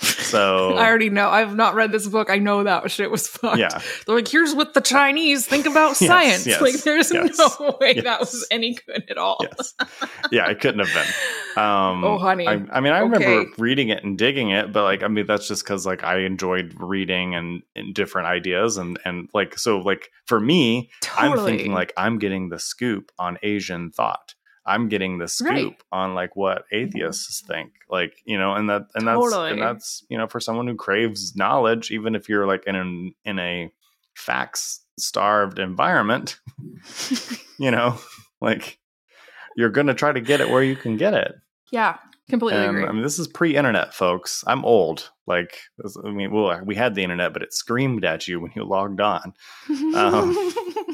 So I already know. I've not read this book. I know that shit was fucked. yeah, They're like, here's what the Chinese think about Yes, science. yes, like, there's yes, no way yes. that was any good at all. yes, yeah, it couldn't have been. Um, Oh, honey. I, I mean, I remember Okay. reading it and digging it, but like, I mean, that's just because like I enjoyed reading and, and different ideas, and and like so like for me, I'm Totally. thinking like I'm getting the scoop on Asian thought. I'm getting the scoop Right. on like what atheists think, like, you know, and that and that's Totally. and that's you know, for someone who craves knowledge, even if you're like in an in a facts starved environment, you know, like you're gonna try to get it where you can get it. Yeah, completely And agree. I mean, this is pre-internet, folks. I'm old. Like, this- I mean, well, we had the internet, but it screamed at you when you logged on. Um,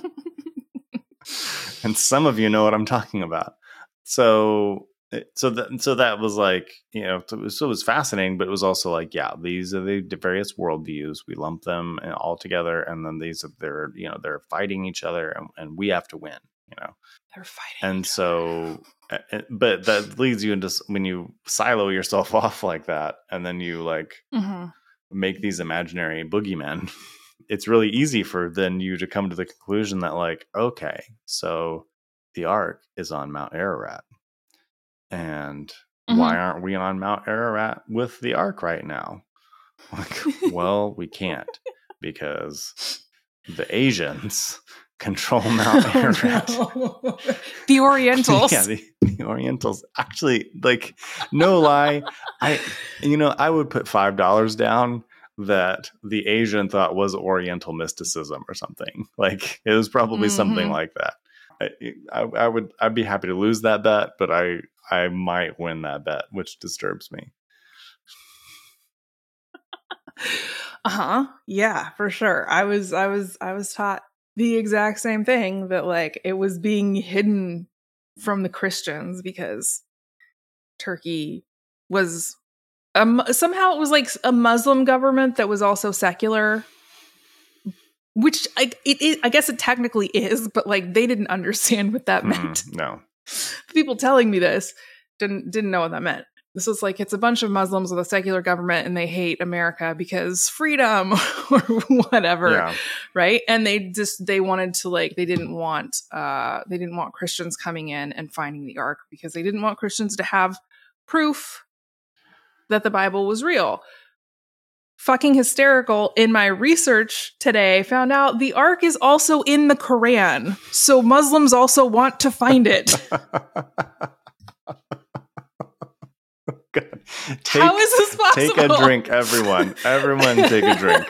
and some of you know what I'm talking about. So, so that so that was like, you know, so it was, so it was fascinating, but it was also like, yeah, these are the various worldviews. We lump them all together, and then these are they're you know they're fighting each other, and, and we have to win. You know, They're fighting. and so, uh, but that leads you into s- when you silo yourself off like that, and then you like hmm make these imaginary boogeymen. It's really easy for then you to come to the conclusion that like, okay, so the Ark is on Mount Ararat, and Mhm. why aren't we on Mount Ararat with the Ark right now? Like, well, we can't because the Asians control Mount Ararat. Oh, no. The Orientals. Yeah, the, the Orientals. Actually, like, no lie, I, you know, I would put five dollars down that the Asian thought was Oriental mysticism or something. Like, it was probably something Mhm. like that. I, I, I would, I'd be happy to lose that bet, but I, I might win that bet, which disturbs me. Uh-huh. Yeah, for sure. I was I was I was taught the exact same thing, that like it was being hidden from the Christians because Turkey was um somehow it was like a Muslim government that was also secular, which I it, it I guess it technically is, but like they didn't understand what that meant. Mm, no. The people telling me this didn't didn't know what that meant. This was like, it's a bunch of Muslims with a secular government and they hate America because freedom or whatever. Yeah. Right. And they just, they wanted to like, they didn't want, uh, they didn't want Christians coming in and finding the Ark because they didn't want Christians to have proof that the Bible was real. Fucking hysterical. In my research today, found out the Ark is also in the Quran. So Muslims also want to find it. God. Take, How is this possible? Take a drink, everyone. Everyone take a drink.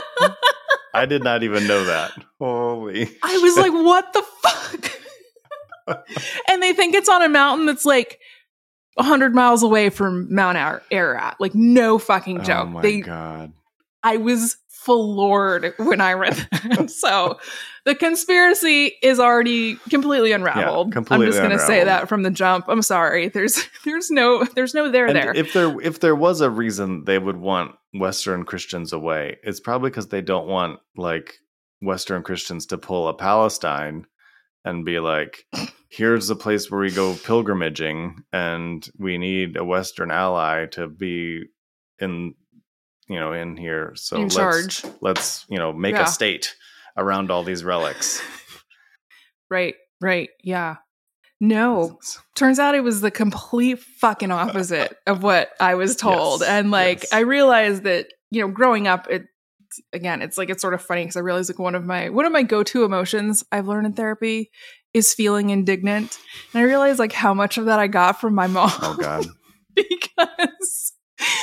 I did not even know that. Holy I was like, what the fuck? And they think it's on a mountain that's like one hundred miles away from Mount Ar- Ararat. Like, no fucking joke. Oh my they, God. I was floored when I read that. So the conspiracy is already completely unraveled. Yeah, completely I'm just going to say unraveled. that from the jump. I'm sorry. There's there's no there's no there And there. if there if there was a reason they would want Western Christians away, it's probably because they don't want like Western Christians to pull a Palestine and be like, here's the place where we go pilgrimaging, and we need a Western ally to be in, you know, in here. So In let's, charge. let's, you know, make Yeah. a state around all these relics. Right, right. Yeah. No. Turns out it was the complete fucking opposite of what I was told. Yes, And like, yes. I realized that, you know, growing up, it, again, it's like, it's sort of funny because I realized like one of my, one of my go-to emotions I've learned in therapy is feeling indignant. And I realized like how much of that I got from my mom. Oh God. Because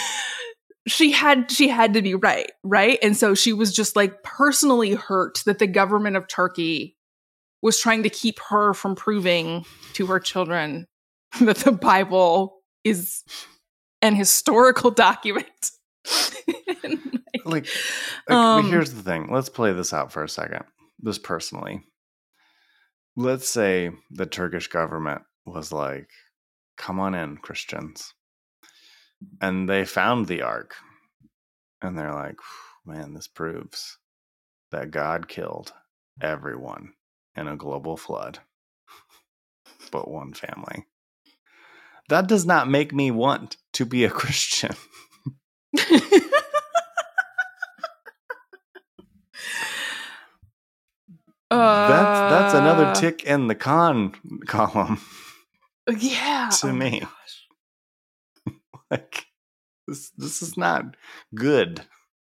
she had, she had to be right. Right. And so she was just like personally hurt that the government of Turkey was trying to keep her from proving to her children that the Bible is an historical document. And, like, Like, like Um, here's the thing. Let's play this out for a second. Just personally. Let's say the Turkish government was like, come on in, Christians. And they found the Ark. And they're like, man, this proves that God killed everyone in a global flood but one family. That does not make me want to be a Christian. That's that's another Uh, tick in the con column Yeah. to Oh my me. gosh. Like, this this is not good.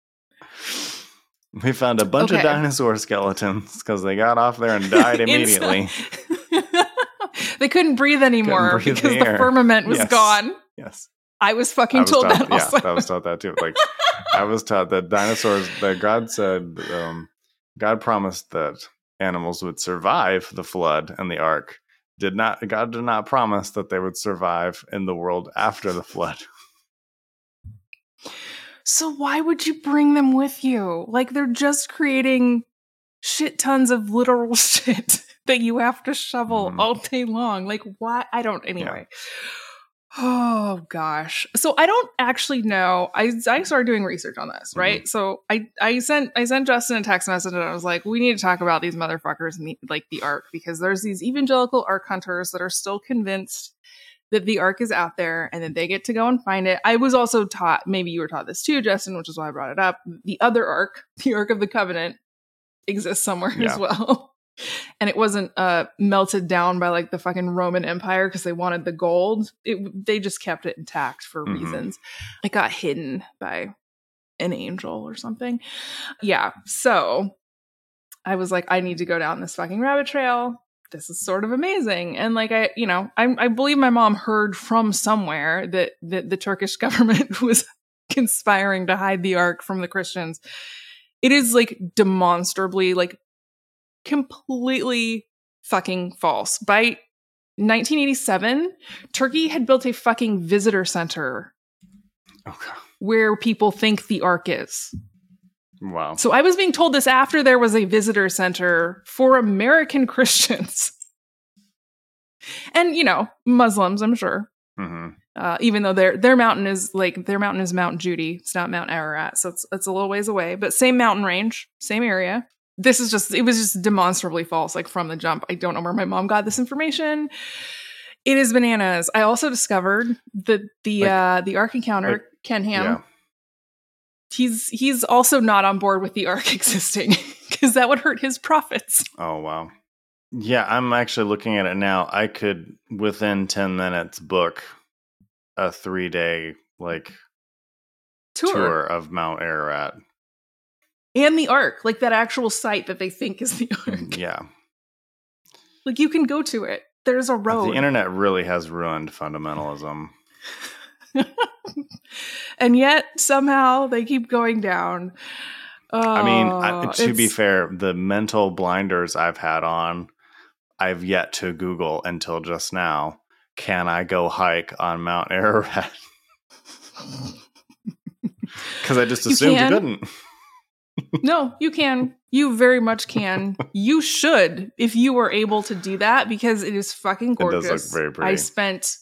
We found a bunch of Okay. dinosaur skeletons because they got off there and died immediately. Inside- they couldn't breathe anymore breathe because the the air. firmament was Yes. gone. Yes, I was I fucking was told taught. that Yeah, also. I was taught that too. Like, I was taught that dinosaurs. That God said, um, God promised that animals would survive the flood and the ark. Did not God did not promise that they would survive in the world after the flood. So why would you bring them with you? Like, they're just creating shit tons of literal shit that you have to shovel Mhm. all day long. Like, why? I don't, anyway. Oh gosh. So I don't actually know. I I started doing research on this, right? So I I sent I sent Justin a text message and I was like, we need to talk about these motherfuckers and the, like the Ark, because there's these evangelical Ark hunters that are still convinced that the Ark is out there and that they get to go and find it. I was also taught, maybe you were taught this too, Justin, which is why I brought it up. The other Ark, the Ark of the Covenant, exists somewhere Yeah. as well. And it wasn't uh, melted down by like the fucking Roman Empire because they wanted the gold. It, they just kept it intact for Mhm. reasons. It got hidden by an angel or something. Yeah. So I was like, I need to go down this fucking rabbit trail. This is sort of amazing. And like, I, you know, I, I believe my mom heard from somewhere that, that the Turkish government was conspiring to hide the Ark from the Christians. It is like demonstrably, like completely fucking false. By nineteen eighty-seven, Turkey had built a fucking visitor center Okay. where people think the Ark is. Wow. So I was being told this after there was a visitor center for American Christians. And, you know, Muslims, I'm sure. hmm Uh, even though their their mountain is like their mountain is Mount Judy, it's not Mount Ararat, so it's it's a little ways away, but same mountain range, same area. This is just it was just demonstrably false, like from the jump. I don't know where my mom got this information. It is bananas. I also discovered that the Like- uh, the Ark encounter, like- Ken Ham, Yeah. he's he's also not on board with the Ark existing because that would hurt his profits. Oh, wow. Yeah, I'm actually looking at it now. I could, within ten minutes, book a three day, like, tour. tour of Mount Ararat. And the Ark, like that actual site that they think is the Ark. Yeah. Like you can go to it. There's a road. The internet really has ruined fundamentalism. And yet somehow they keep going down. Oh, I mean, I, to be fair, the mental blinders I've had on, I've yet to Google until just now. Can I go hike on Mount Ararat? Because I just assumed you, you couldn't. No, you can. You very much can. You should if you were able to do that because it is fucking gorgeous. It does look very pretty. I spent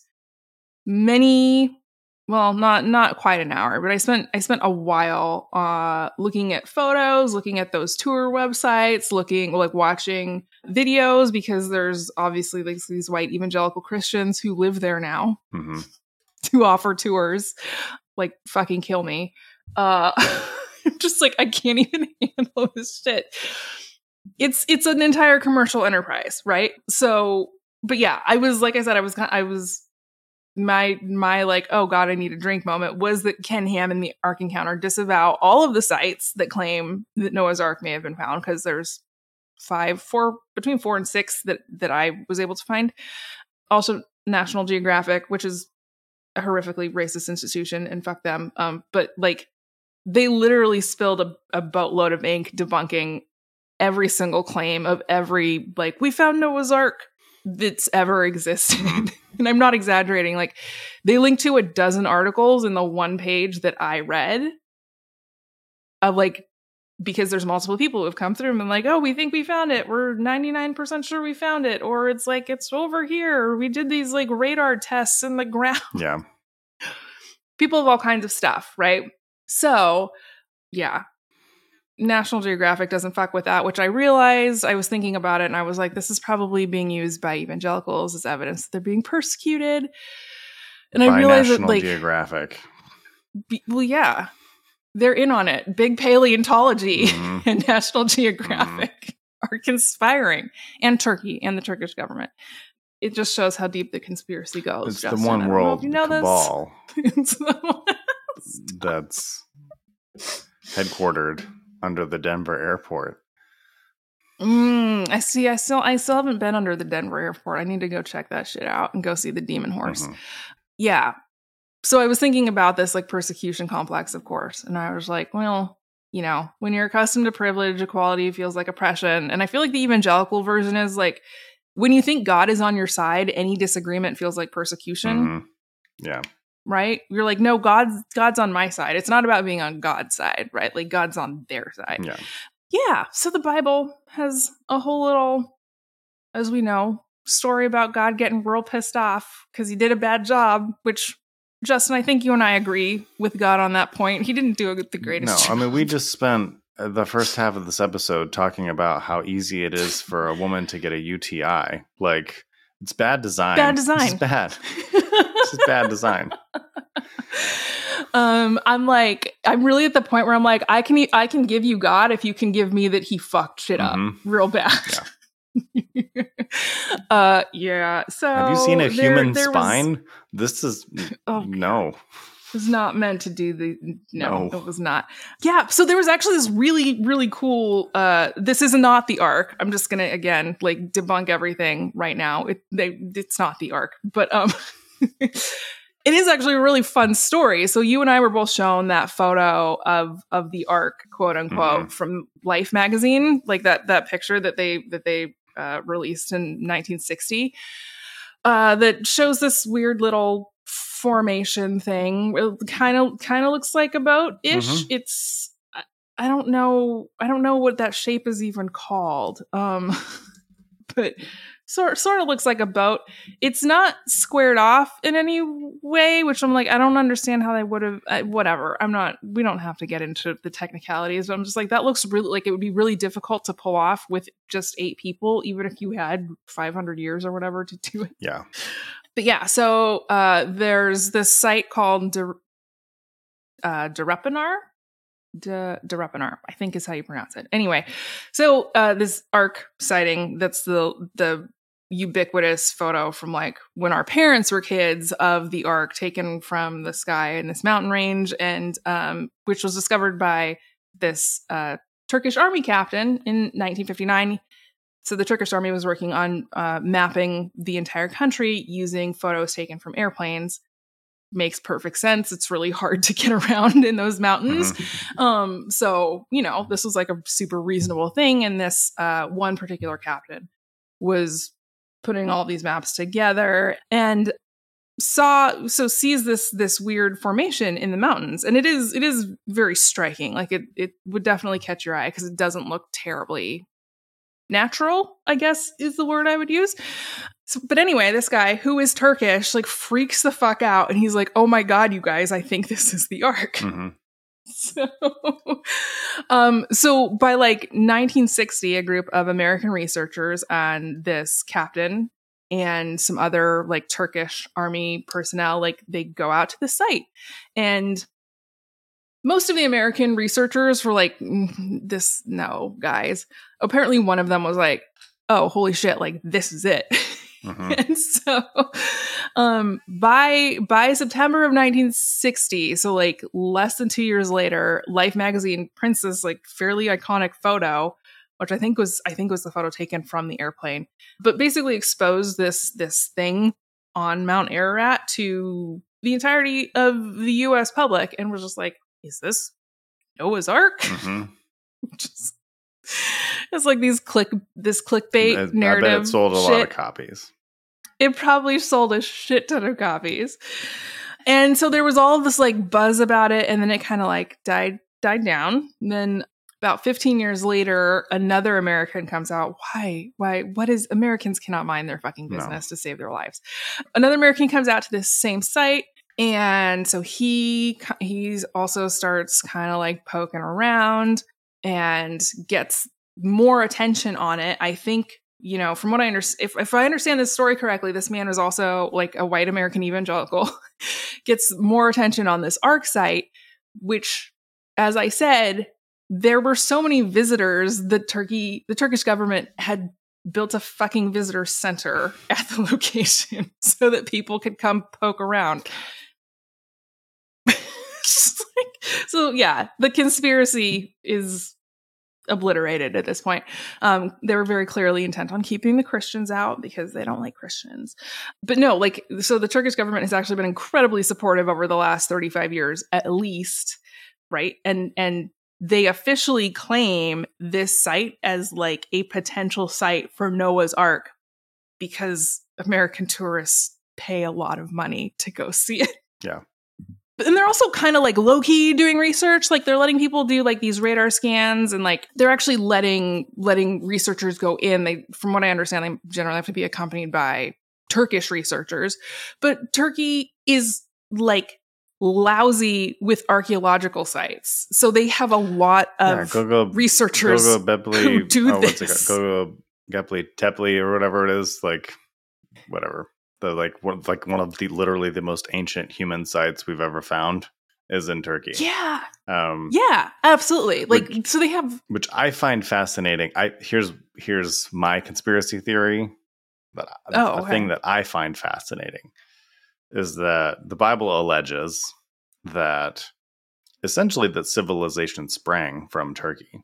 many, well, not not quite an hour, but I spent I spent a while uh, looking at photos, looking at those tour websites, looking like watching videos because there's obviously like these white evangelical Christians who live there now mm-hmm. to offer tours. Like fucking kill me. Uh, just like I can't even handle this shit. It's it's an entire commercial enterprise, right? So, but yeah, I was like I said, I was I was my my like oh god, I need a drink moment was that Ken Ham and the Ark Encounter disavow all of the sites that claim that Noah's Ark may have been found because there's five, four between four and six that that I was able to find. Also, National Geographic, which is a horrifically racist institution, and fuck them. Um, but like. They literally spilled a, a boatload of ink debunking every single claim of every, like, we found Noah's Ark that's ever existed. And I'm not exaggerating. Like, they linked to a dozen articles in the one page that I read of, like, because there's multiple people who have come through and been like, oh, we think we found it. We're ninety-nine percent sure we found it. Or it's like, it's over here. Or we did these, like, radar tests in the ground. Yeah. People of all kinds of stuff, right? So, yeah, National Geographic doesn't fuck with that, which I realized. I was thinking about it and I was like, this is probably being used by evangelicals as evidence that they're being persecuted. And by I realized National that, like, Geographic. Be, well, yeah, they're in on it. Big Paleontology mm-hmm. and National Geographic mm-hmm. are conspiring, and Turkey and the Turkish government. It just shows how deep the conspiracy goes. It's Justin. the one world you know cabal. It's the one- That's headquartered under the Denver airport. Mm, I see. I still, I still haven't been under the Denver airport. I need to go check that shit out and go see the demon horse. Mm-hmm. Yeah. So I was thinking about this like persecution complex, of course, and I was like, well, you know, when you're accustomed to privilege, equality feels like oppression, and I feel like the evangelical version is like when you think God is on your side, any disagreement feels like persecution. Mm-hmm. Yeah. Right? You're like, no, God's God's on my side. It's not about being on God's side, right? Like God's on their side. Yeah. Yeah. So the Bible has a whole little, as we know, story about God getting real pissed off because he did a bad job, which, Justin, I think you and I agree with God on that point. He didn't do the greatest No, job. I mean, we just spent the first half of this episode talking about how easy it is for a woman to get a U T I. Like, it's bad design. Bad design. It's bad. This is bad design. Um, I'm like, I'm really at the point where I'm like, I can, I can give you God if you can give me that he fucked shit up mm-hmm. real bad. Yeah. uh, yeah. So have you seen a there, human there spine? Was, this is oh, no. It was not meant to do the no, no, it was not. Yeah, so there was actually this really, really cool. Uh, this is not the Ark. I'm just gonna again like debunk everything right now. It they it's not the Ark, but um, it is actually a really fun story. So you and I were both shown that photo of of the Ark, quote unquote, mm-hmm. from Life magazine, like that that picture that they that they uh, released in nineteen sixty, uh, that shows this weird little formation thing. It kind of kind of looks like a boat ish. Mm-hmm. It's I, I don't know I don't know what that shape is even called. Um, but sort sort of looks like a boat. It's not squared off in any way, which I'm like I don't understand how they would have. Uh, whatever. I'm not. We don't have to get into the technicalities. But I'm just like that looks really like it would be really difficult to pull off with just eight people, even if you had five hundred years or whatever to do it. Yeah. But yeah, so uh, there's this site called De, uh, Derepinar, De, Derepinar, I think is how you pronounce it. Anyway, so uh, this Ark sighting, that's the the ubiquitous photo from like when our parents were kids of the Ark taken from the sky in this mountain range, and um, which was discovered by this uh, Turkish army captain in nineteen fifty-nine. So the Turkish army was working on uh, mapping the entire country using photos taken from airplanes. Makes perfect sense. It's really hard to get around in those mountains. Mm-hmm. Um, so, you know, this was like a super reasonable thing. And this uh, one particular captain was putting all these maps together and saw, so sees this, this weird formation in the mountains. And it is, it is very striking. Like it, it would definitely catch your eye because it doesn't look terribly natural, I guess is the word I would use. So, but anyway, this guy who is Turkish, like freaks the fuck out. And he's like, oh my God, you guys, I think this is the Ark. Mm-hmm. So, um, so by like nineteen sixty, a group of American researchers and this captain and some other like Turkish army personnel, like they go out to the site, and most of the American researchers were like, this, no, guys. Apparently one of them was like, oh, holy shit, like this is it. Mm-hmm. And so um, by by September of nineteen sixty, so like less than two years later, Life magazine prints this like fairly iconic photo, which I think was I think was the photo taken from the airplane, but basically exposed this this thing on Mount Ararat to the entirety of the U S public, and was just like, is this Noah's Ark? Mm-hmm. Just, it's like these click this clickbait I, narrative. I bet it sold a shit. lot of copies. It probably sold a shit ton of copies. And so there was all of this like buzz about it, and then it kind of like died died down. And then about fifteen years later, another American comes out. Why? Why? What is Americans cannot mind their fucking business no. to save their lives. Another American comes out to this same site. And so he he's also starts kind of like poking around and gets more attention on it. I think, you know, from what I understand, if, if I understand this story correctly, this man was also like a white American evangelical, gets more attention on this Ark site, which, as I said, there were so many visitors that Turkey, the Turkish government had built a fucking visitor center at the location so that people could come poke around. Like, so yeah, the conspiracy is obliterated at this point. Um, they were very clearly intent on keeping the Christians out because they don't like Christians. But no, like, so the Turkish government has actually been incredibly supportive over the last thirty-five years, at least, right? And and they officially claim this site as like a potential site for Noah's Ark because American tourists pay a lot of money to go see it. Yeah. And they're also kind of like low-key doing research. Like they're letting people do like these radar scans, and like they're actually letting letting researchers go in. They, from what I understand, they generally have to be accompanied by Turkish researchers. But Turkey is like lousy with archaeological sites. So they have a lot of yeah, go, go, researchers go, go, Bepli, who do oh, this. What's it go, go, Gepli, Tepli, or whatever it is. Like, whatever. The like one, like one of the literally the most ancient human sites we've ever found is in Turkey. Yeah, um, yeah, absolutely. Like, which, so they have, which I find fascinating. I here's here's my conspiracy theory. That oh, a okay. thing that I find fascinating is that the Bible alleges that essentially that civilization sprang from Turkey.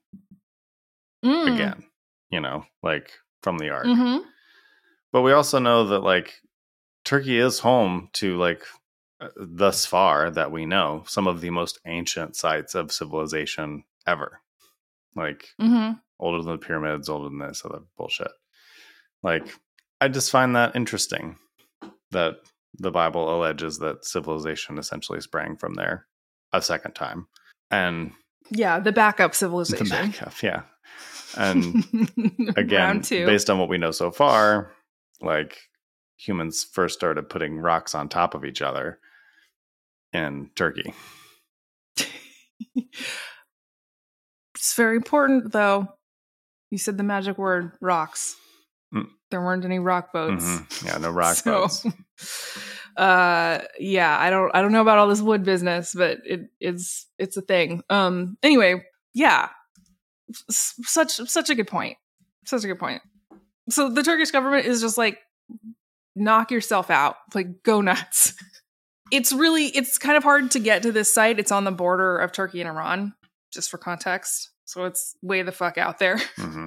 Mm. Again, you know, like from the Ark. Mm-hmm. But we also know that like Turkey is home to, like, uh, thus far that we know, some of the most ancient sites of civilization ever. Like, mm-hmm. older than the pyramids, older than this other bullshit. Like, I just find that interesting that the Bible alleges that civilization essentially sprang from there a second time. And yeah, the backup civilization. The backup, yeah. And again, based on what we know so far, like, humans first started putting rocks on top of each other in Turkey. It's very important, though. You said the magic word, rocks. Mm. There weren't any rock boats. Mm-hmm. Yeah, no rock so, boats. Uh, yeah, I don't, I don't know about all this wood business, but it, it's, it's a thing. Um, anyway, yeah, S- such, such a good point. Such a good point. so the Turkish government is just like, knock yourself out, like go nuts. It's really, it's kind of hard to get to this site. It's on the border of Turkey and Iran, just for context. So it's way the fuck out there. Mm-hmm.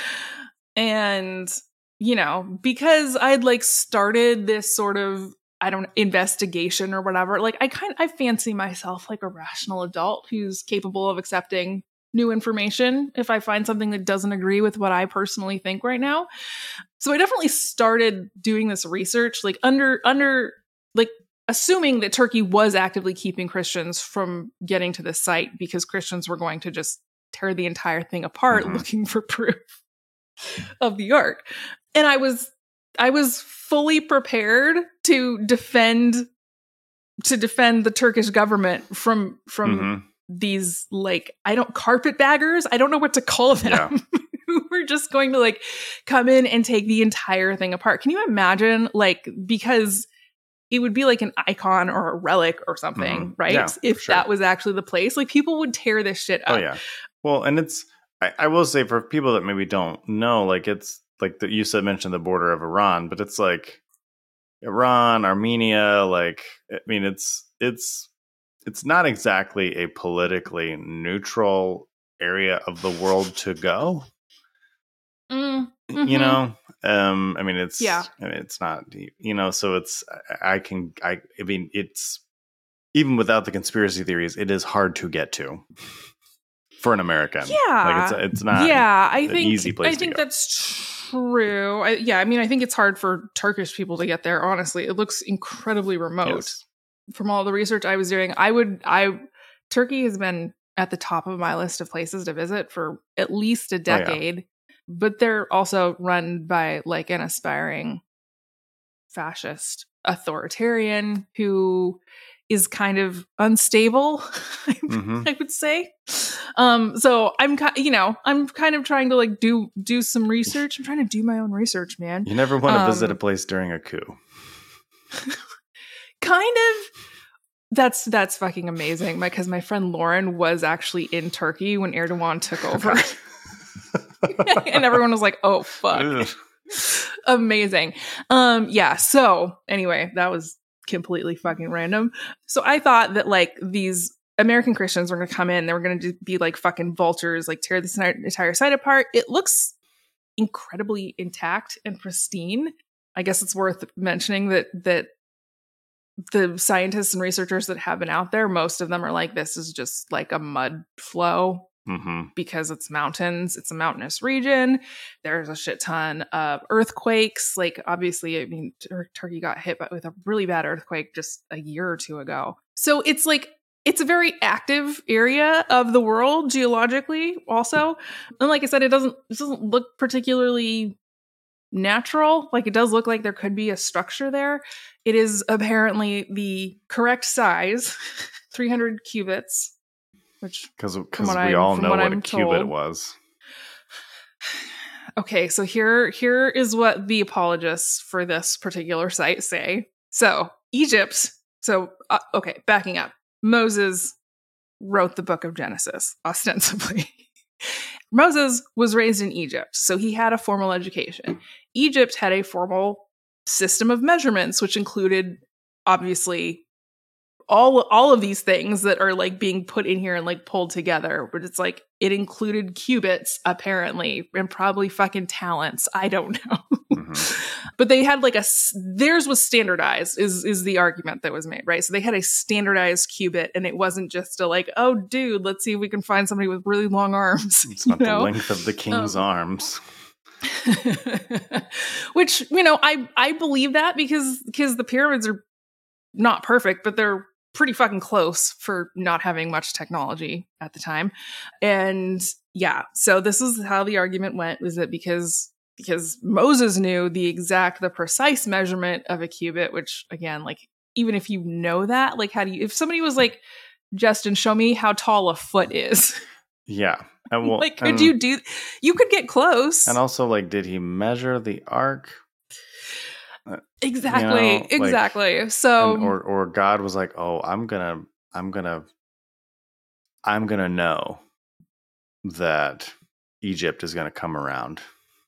And, you know, because I'd like started this sort of, I don't know, investigation or whatever, like I kind of, I fancy myself like a rational adult who's capable of accepting new information if I find something that doesn't agree with what I personally think right now. So I definitely started doing this research, like under, under, like assuming that Turkey was actively keeping Christians from getting to this site because Christians were going to just tear the entire thing apart mm-hmm. looking for proof of the Ark. And I was, I was fully prepared to defend, to defend the Turkish government from, from mm-hmm. these, like, I don't, carpetbaggers, I don't know what to call them, yeah. who were just going to like come in and take the entire thing apart. Can you imagine, like, because it would be like an icon or a relic or something, mm-hmm. right? Yeah, if sure. that was actually the place, like people would tear this shit up. Oh yeah. Well, and it's, I, I will say for people that maybe don't know, like it's like the, you said, mentioned the border of Iran, but it's like Iran, Armenia, like, I mean, it's, it's, it's not exactly a politically neutral area of the world to go. Mm, mm-hmm. You know, um, I mean, it's, yeah. I mean, it's not, you know, so it's, I can, I, I mean, it's, even without the conspiracy theories, it is hard to get to for an American. Yeah. Like it's, it's not yeah, I an think, easy place I to think go. That's true. I, yeah. I mean, I think it's hard for Turkish people to get there. Honestly, it looks incredibly remote. Yes. From all the research I was doing, I would, I, Turkey has been at the top of my list of places to visit for at least a decade. Oh, yeah. But they're also run by like an aspiring fascist authoritarian who is kind of unstable, mm-hmm. I would say. Um, so I'm, you know, I'm kind of trying to like do do some research. I'm trying to do my own research, man. You never want to um, visit a place during a coup. Kind of. That's that's fucking amazing. Because my friend Lauren was actually in Turkey when Erdogan took over. And everyone was like, oh, fuck. Amazing. Um, yeah. So anyway, that was completely fucking random. So I thought that like these American Christians were going to come in. They were going to be like fucking vultures, like tear this entire site apart. It looks incredibly intact and pristine. I guess it's worth mentioning that that the scientists and researchers that have been out there, most of them are like, this is just like a mud flow. Mm-hmm. Because it's mountains, it's a mountainous region. There's a shit ton of earthquakes. Like, obviously, I mean, Tur- Turkey got hit by, with a really bad earthquake just a year or two ago. So it's like, it's a very active area of the world geologically also. And like I said, it doesn't, it doesn't look particularly natural. Like, it does look like there could be a structure there. It is apparently the correct size, three hundred cubits. Which, because we I'm, all know what, what a cubit told. was. Okay, so here, here is what the apologists for this particular site say. So Egypt. So uh, okay, backing up. Moses wrote the book of Genesis, ostensibly. Moses was raised in Egypt, so he had a formal education. Egypt had a formal system of measurements, which included, obviously, all all of these things that are like being put in here and like pulled together. But it's like, it included cubits, apparently, and probably fucking talents. I don't know. Mm-hmm. But they had like a, theirs was standardized is, is the argument that was made, right? So they had a standardized cubit, and it wasn't just a like, oh dude, let's see if we can find somebody with really long arms. It's not know? the length of the king's um, arms. Which, you know, I, I believe that because, because the pyramids are not perfect, but they're pretty fucking close for not having much technology at the time. And yeah, so this is how the argument went, was that because because Moses knew the exact, the precise measurement of a cubit, which again, like, even if you know that, like, how do you, if somebody was like, Justin, show me how tall a foot is. Yeah. And well, like, could and, you do, you could get close. And also, like, did he measure the ark? Exactly. You know, exactly. Like, so, and, or, or God was like, oh, I'm gonna, I'm gonna, I'm gonna know that Egypt is gonna come around,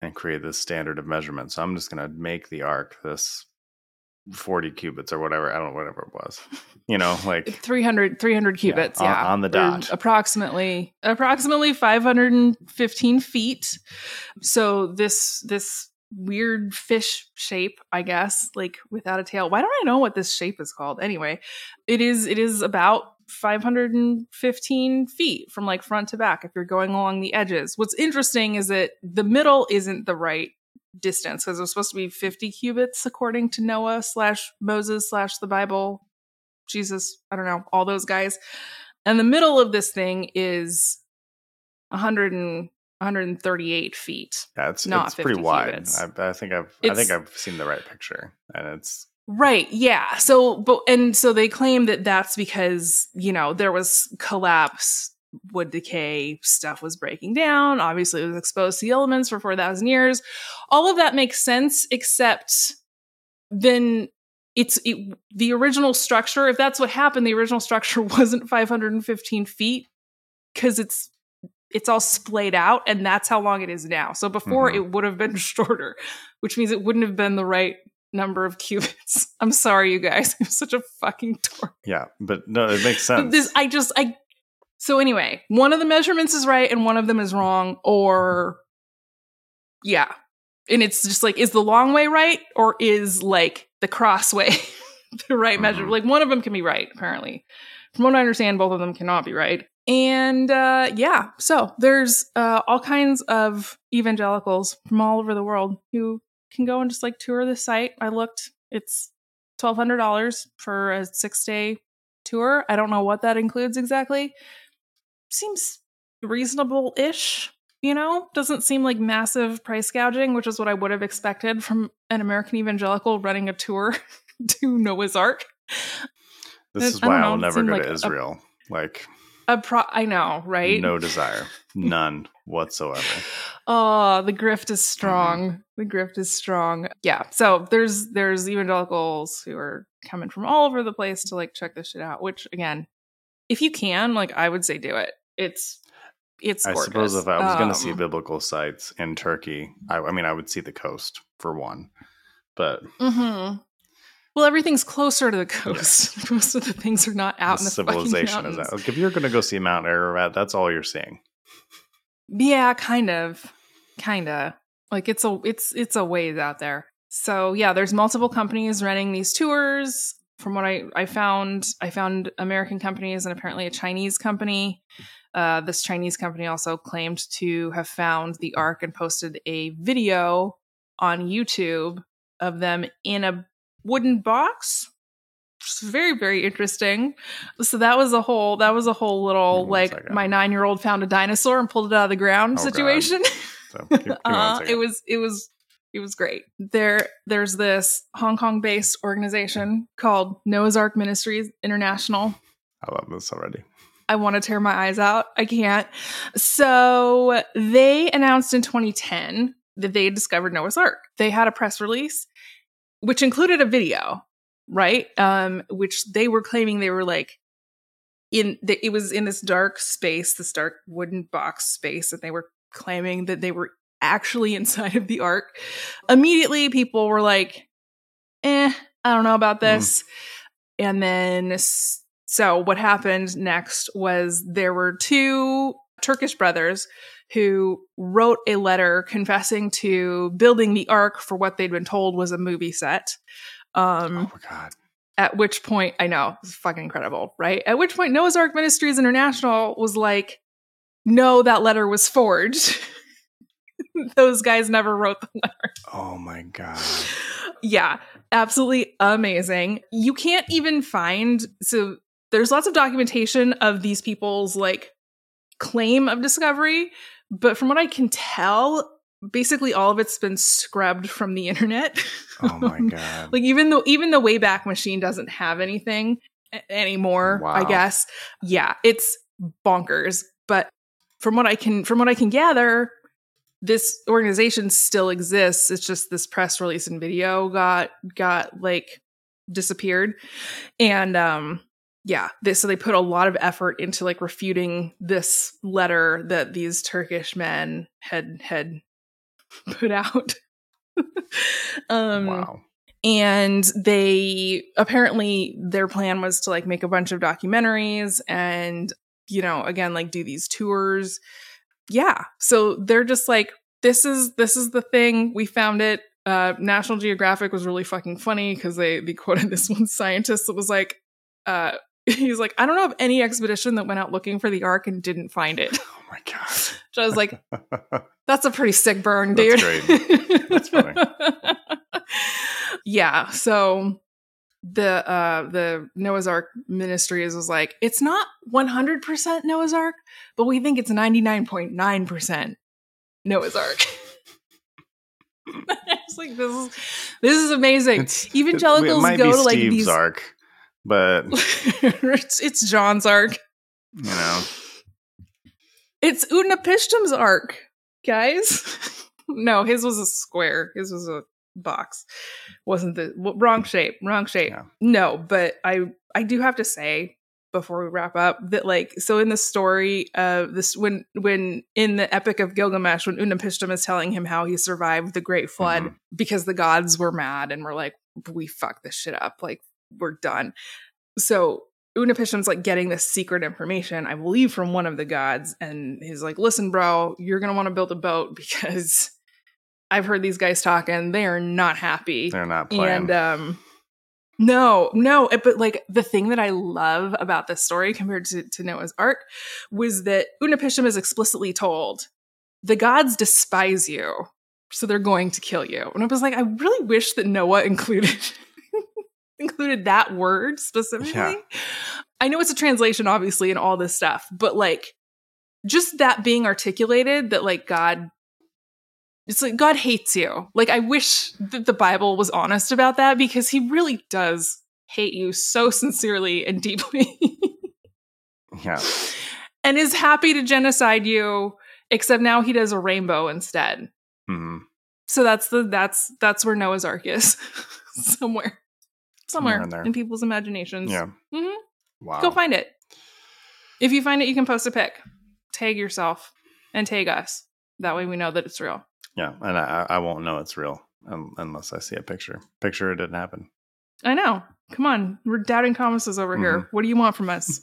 and create this standard of measurement. So I'm just going to make the ark this forty cubits or whatever. I don't know, whatever it was, you know, like three hundred, three hundred cubits. Yeah, Yeah. on, on the dot. Or approximately, approximately five hundred fifteen feet. So this, this weird fish shape, I guess, like without a tail. Why don't I know what this shape is called? Anyway, it is, it is about five hundred fifteen feet from like front to back if you're going along the edges. What's interesting is that the middle isn't the right distance because it was supposed to be fifty cubits according to Noah slash Moses slash the Bible, Jesus, I don't know, all those guys. And the middle of this thing is one hundred and one hundred thirty-eight feet. Yeah, it's, not it's pretty wide. I, I think I've it's, I think I've seen the right picture, and it's right. Yeah. So, but and so they claim that that's because you know there was collapse. Wood decay, stuff was breaking down. Obviously, it was exposed to the elements for four thousand years. All of that makes sense, except then it's it, the original structure. If that's what happened, the original structure wasn't five hundred fifteen feet because it's it's all splayed out, and that's how long it is now. So before mm-hmm. it would have been shorter, which means it wouldn't have been the right number of cubits. I'm sorry, you guys. I'm such a fucking dork. Yeah, but no, it makes sense. This, I just I. So anyway, one of the measurements is right and one of them is wrong, or yeah. And it's just like, is the long way right? Or is like the cross way the right mm-hmm. measure? Like one of them can be right, apparently. From what I understand, both of them cannot be right. And uh, yeah, so there's uh, all kinds of evangelicals from all over the world who can go and just like tour the site. I looked, it's twelve hundred dollars for a six day tour. I don't know what that includes exactly. Seems reasonable-ish, you know? Doesn't seem like massive price gouging, which is what I would have expected from an American evangelical running a tour to Noah's Ark. This is why I will never go like to Israel. A, like, a pro- I know, right? No desire. None whatsoever. Oh, the grift is strong. Mm-hmm. The grift is strong. Yeah. So there's there's evangelicals who are coming from all over the place to like check this shit out, which again, if you can, like I would say do it. It's it's gorgeous. I suppose if I was um, going to see um, biblical sites in Turkey, I, I mean, I would see the coast for one. But mm-hmm. well, everything's closer to the coast. Yes. Most of the things are not out the in the civilization is that. Like, if you're going to go see Mount Ararat, that's all you're seeing. Yeah, kind of, kind of. Like it's a it's it's a ways out there. So yeah, there's multiple companies running these tours. From what I, I found, I found American companies and apparently a Chinese company. Uh, this Chinese company also claimed to have found the Ark and posted a video on YouTube of them in a wooden box. Which is very, very interesting. So that was a whole, that was a whole little, like, my nine-year-old found a dinosaur and pulled it out of the ground oh, situation. So, keep, keep uh, it was, it was, it was great. There, there's this Hong Kong-based organization called Noah's Ark Ministries International. I love this already. I want to tear my eyes out. I can't. So they announced in twenty ten that they had discovered Noah's Ark. They had a press release, which included a video, right? Um, which they were claiming they were like in. The, it was in this dark space, this dark wooden box space, and they were claiming that they were actually inside of the Ark. Immediately, people were like, "Eh, I don't know about this," mm. and then. So what happened next was there were two Turkish brothers who wrote a letter confessing to building the Ark for what they'd been told was a movie set. Um, oh, my God. At which point, I know, it's fucking incredible, right? At which point, Noah's Ark Ministries International was like, no, that letter was forged. Those guys never wrote the letter. Oh, my God. Yeah, absolutely amazing. You can't even find... so. There's lots of documentation of these people's like claim of discovery, but from what I can tell, basically all of it's been scrubbed from the internet. Oh my God. Like even though even the Wayback Machine doesn't have anything a- anymore, wow. I guess. Yeah, it's bonkers. But from what I can from what I can gather, this organization still exists. It's just this press release and video got got like disappeared. And um Yeah, this, so they put a lot of effort into like refuting this letter that these Turkish men had had put out. um, wow. And they apparently their plan was to like make a bunch of documentaries and, you know, again, like do these tours. Yeah. So they're just like, this is this is the thing. We found it. Uh, National Geographic was really fucking funny because they, they quoted this one scientist that was like, uh, he's like, I don't know of any expedition that went out looking for the Ark and didn't find it. Oh my god. So I was like, that's a pretty sick burn, dude. That's great. That's funny. Yeah. So the uh, the Noah's Ark Ministries was like, it's not one hundred percent Noah's Ark, but we think it's ninety-nine point nine percent Noah's Ark. It's like, this is this is amazing. It's, Evangelicals it, it might go be to like Steve's these Ark, but it's, it's John's Ark. you know, It's Utnapishtim's Ark, guys. No, his was a square. His was a box. Wasn't the well, wrong shape? Wrong shape. Yeah. No, but I I do have to say before we wrap up that like so in the story of this when when in the Epic of Gilgamesh when Utnapishtim is telling him how he survived the Great Flood Mhm. because the gods were mad and were like, we fucked this shit up, like we're done. So Utnapishtim's like getting this secret information, I believe, from one of the gods, and he's like, listen, bro, you're gonna want to build a boat because I've heard these guys talking, they are not happy. they're not playing. And um no, no, it- but like the thing that I love about this story compared to, to Noah's Ark was that Utnapishtim is explicitly told, the gods despise you, so they're going to kill you. And I was like, I really wish that Noah included included that word specifically. Yeah. I know it's a translation, obviously, and all this stuff, but like just that being articulated that like God, it's like God hates you. Like I wish that the Bible was honest about that because he really does hate you so sincerely and deeply Yeah. and is happy to genocide you, except now he does a rainbow instead. hmm So that's the that's that's where Noah's Ark is. Somewhere. Somewhere, Somewhere in there. in people's imaginations. Yeah. hmm Wow. Go find it. If you find it, you can post a pic. Tag yourself and tag us. That way we know that it's real. Yeah, and I, I won't know it's real um, unless I see a picture. Picture it didn't happen. I know. Come on. We're doubting Thomases over here. Mhm. What do you want from us?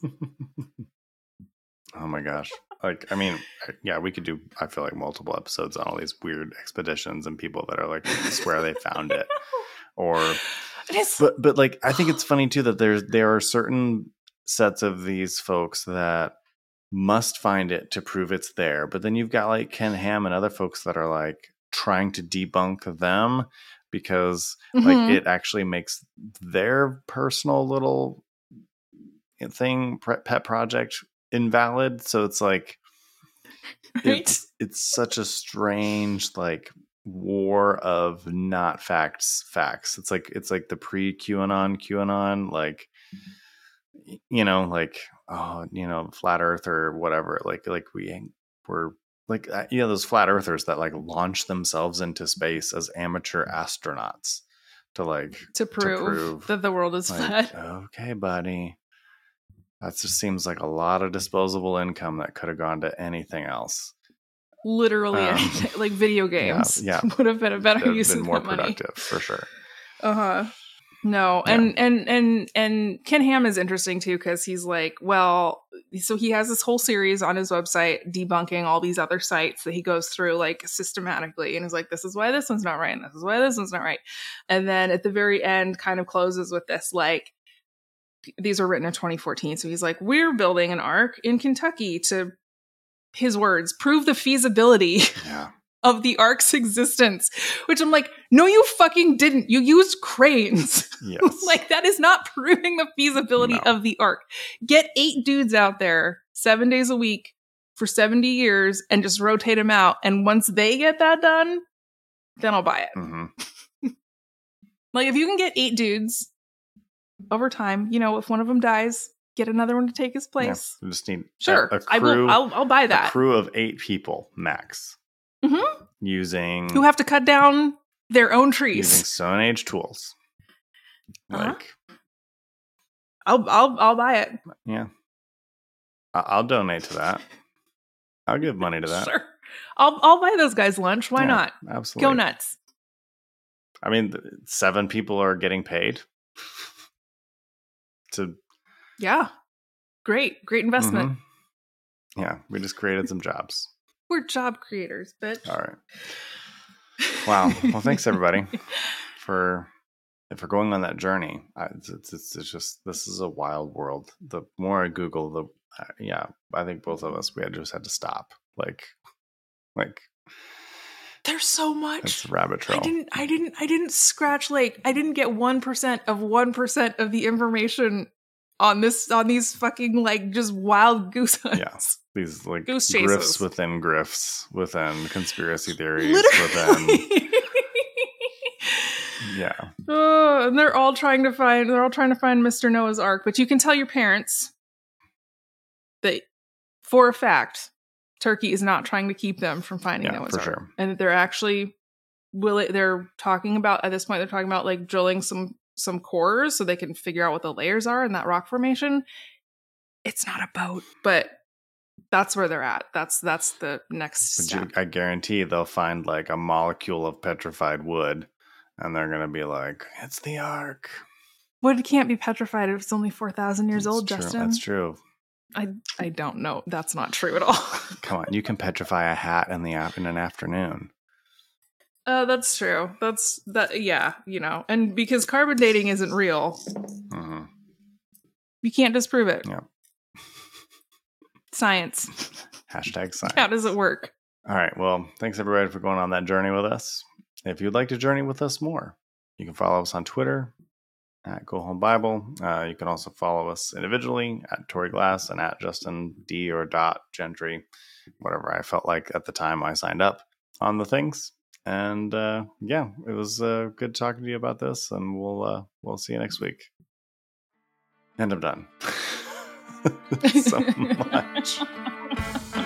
Oh my gosh. Like, I mean, yeah, we could do, I feel like, multiple episodes on all these weird expeditions and people that are like, swear they found it. Or, It's, but, but like, I think it's funny too that there's, there are certain sets of these folks that must find it to prove it's there. But then you've got like Ken Ham and other folks that are like trying to debunk them because Mhm. like it actually makes their personal little thing, pre- pet project, invalid. So it's like, right? it's, it's such a strange like war of not facts facts. It's like it's like the pre QAnon QAnon like y- you know like oh you know flat earth or whatever like like we were like uh, you know those flat earthers that like launch themselves into space as amateur astronauts to like to prove, prove, that the world is like, flat. okay buddy, that just seems like a lot of disposable income that could have gone to anything else. Literally, Um, anything. Like video games yeah. would have been a better They've use been of more that money. productive for sure. Uh-huh. No, Yeah. and and and and Ken Ham is interesting too because he's like, well, so he has this whole series on his website debunking all these other sites that he goes through like systematically, and is like, this is why this one's not right, and this is why this one's not right, and then at the very end, kind of closes with this like, these were written in twenty fourteen, so he's like, we're building an ark in Kentucky to, his words, prove the feasibility Yeah. of the ark's existence, which I'm like, no, you fucking didn't. You used cranes. Yes. Like, that is not proving the feasibility No. of the ark. Get eight dudes out there seven days a week for seventy years and just rotate them out. And once they get that done, then I'll buy it. hmm Like, if you can get eight dudes over time, you know, if one of them dies, get another one to take his place. Yeah. We just need Sure. a, a I crew, will, I'll, I'll buy a that. crew of eight people max Mhm. using Who have to cut down their own trees. using Stone Age tools. Uh-huh. Like, I'll, I'll, I'll buy it. yeah, I- I'll donate to that. I'll give money to that. Sure. I'll I'll buy those guys lunch. Why Yeah, not? absolutely. Go nuts. I mean, seven people are getting paid to. Yeah. Great. Great investment. Mm-hmm. Yeah, we just created some jobs. We're job creators, bitch. All right. Wow. Well, thanks everybody for for going on that journey. I, it's, it's it's just this is a wild world. The more I Google, the uh, yeah, I think both of us we had just had to stop. Like, like there's so much. It's a rabbit trail. I didn't. I didn't. I didn't scratch like I didn't get one percent of one percent of the information on this on these fucking like just wild goose hunts. Yeah. These like goose grifts chases. within grifts within conspiracy theories Literally. within yeah. Oh, and they're all trying to find they're all trying to find Mister Noah's Ark, but you can tell your parents that for a fact Turkey is not trying to keep them from finding Yeah, Noah's for Ark. sure. And that they're actually will it they're talking about at this point they're talking about like drilling some some cores so they can figure out what the layers are in that rock formation. It's not a boat, but that's where they're at. That's that's the next But step. you, I guarantee they'll find like a molecule of petrified wood and they're going to be like, it's the Ark. Wood can't be petrified if it's only four thousand years That's old, true. Justin. That's true. I I don't know. That's not true at all. Come on. You can petrify a hat in the in an afternoon. Uh, that's true. That's that. Yeah, you know, and because carbon dating isn't real, Mm-hmm. you can't disprove it. Yeah. Science. Hashtag science. How does it work? All right. Well, thanks everybody for going on that journey with us. If you'd like to journey with us more, you can follow us on Twitter at Go Home Bible. Uh, you can also follow us individually at Tori Glass and at Justin D or dot Gentry, whatever I felt like at the time I signed up on the things. And uh, yeah, it was uh, good talking to you about this, and we'll uh, we'll see you next week. And I'm done. So much.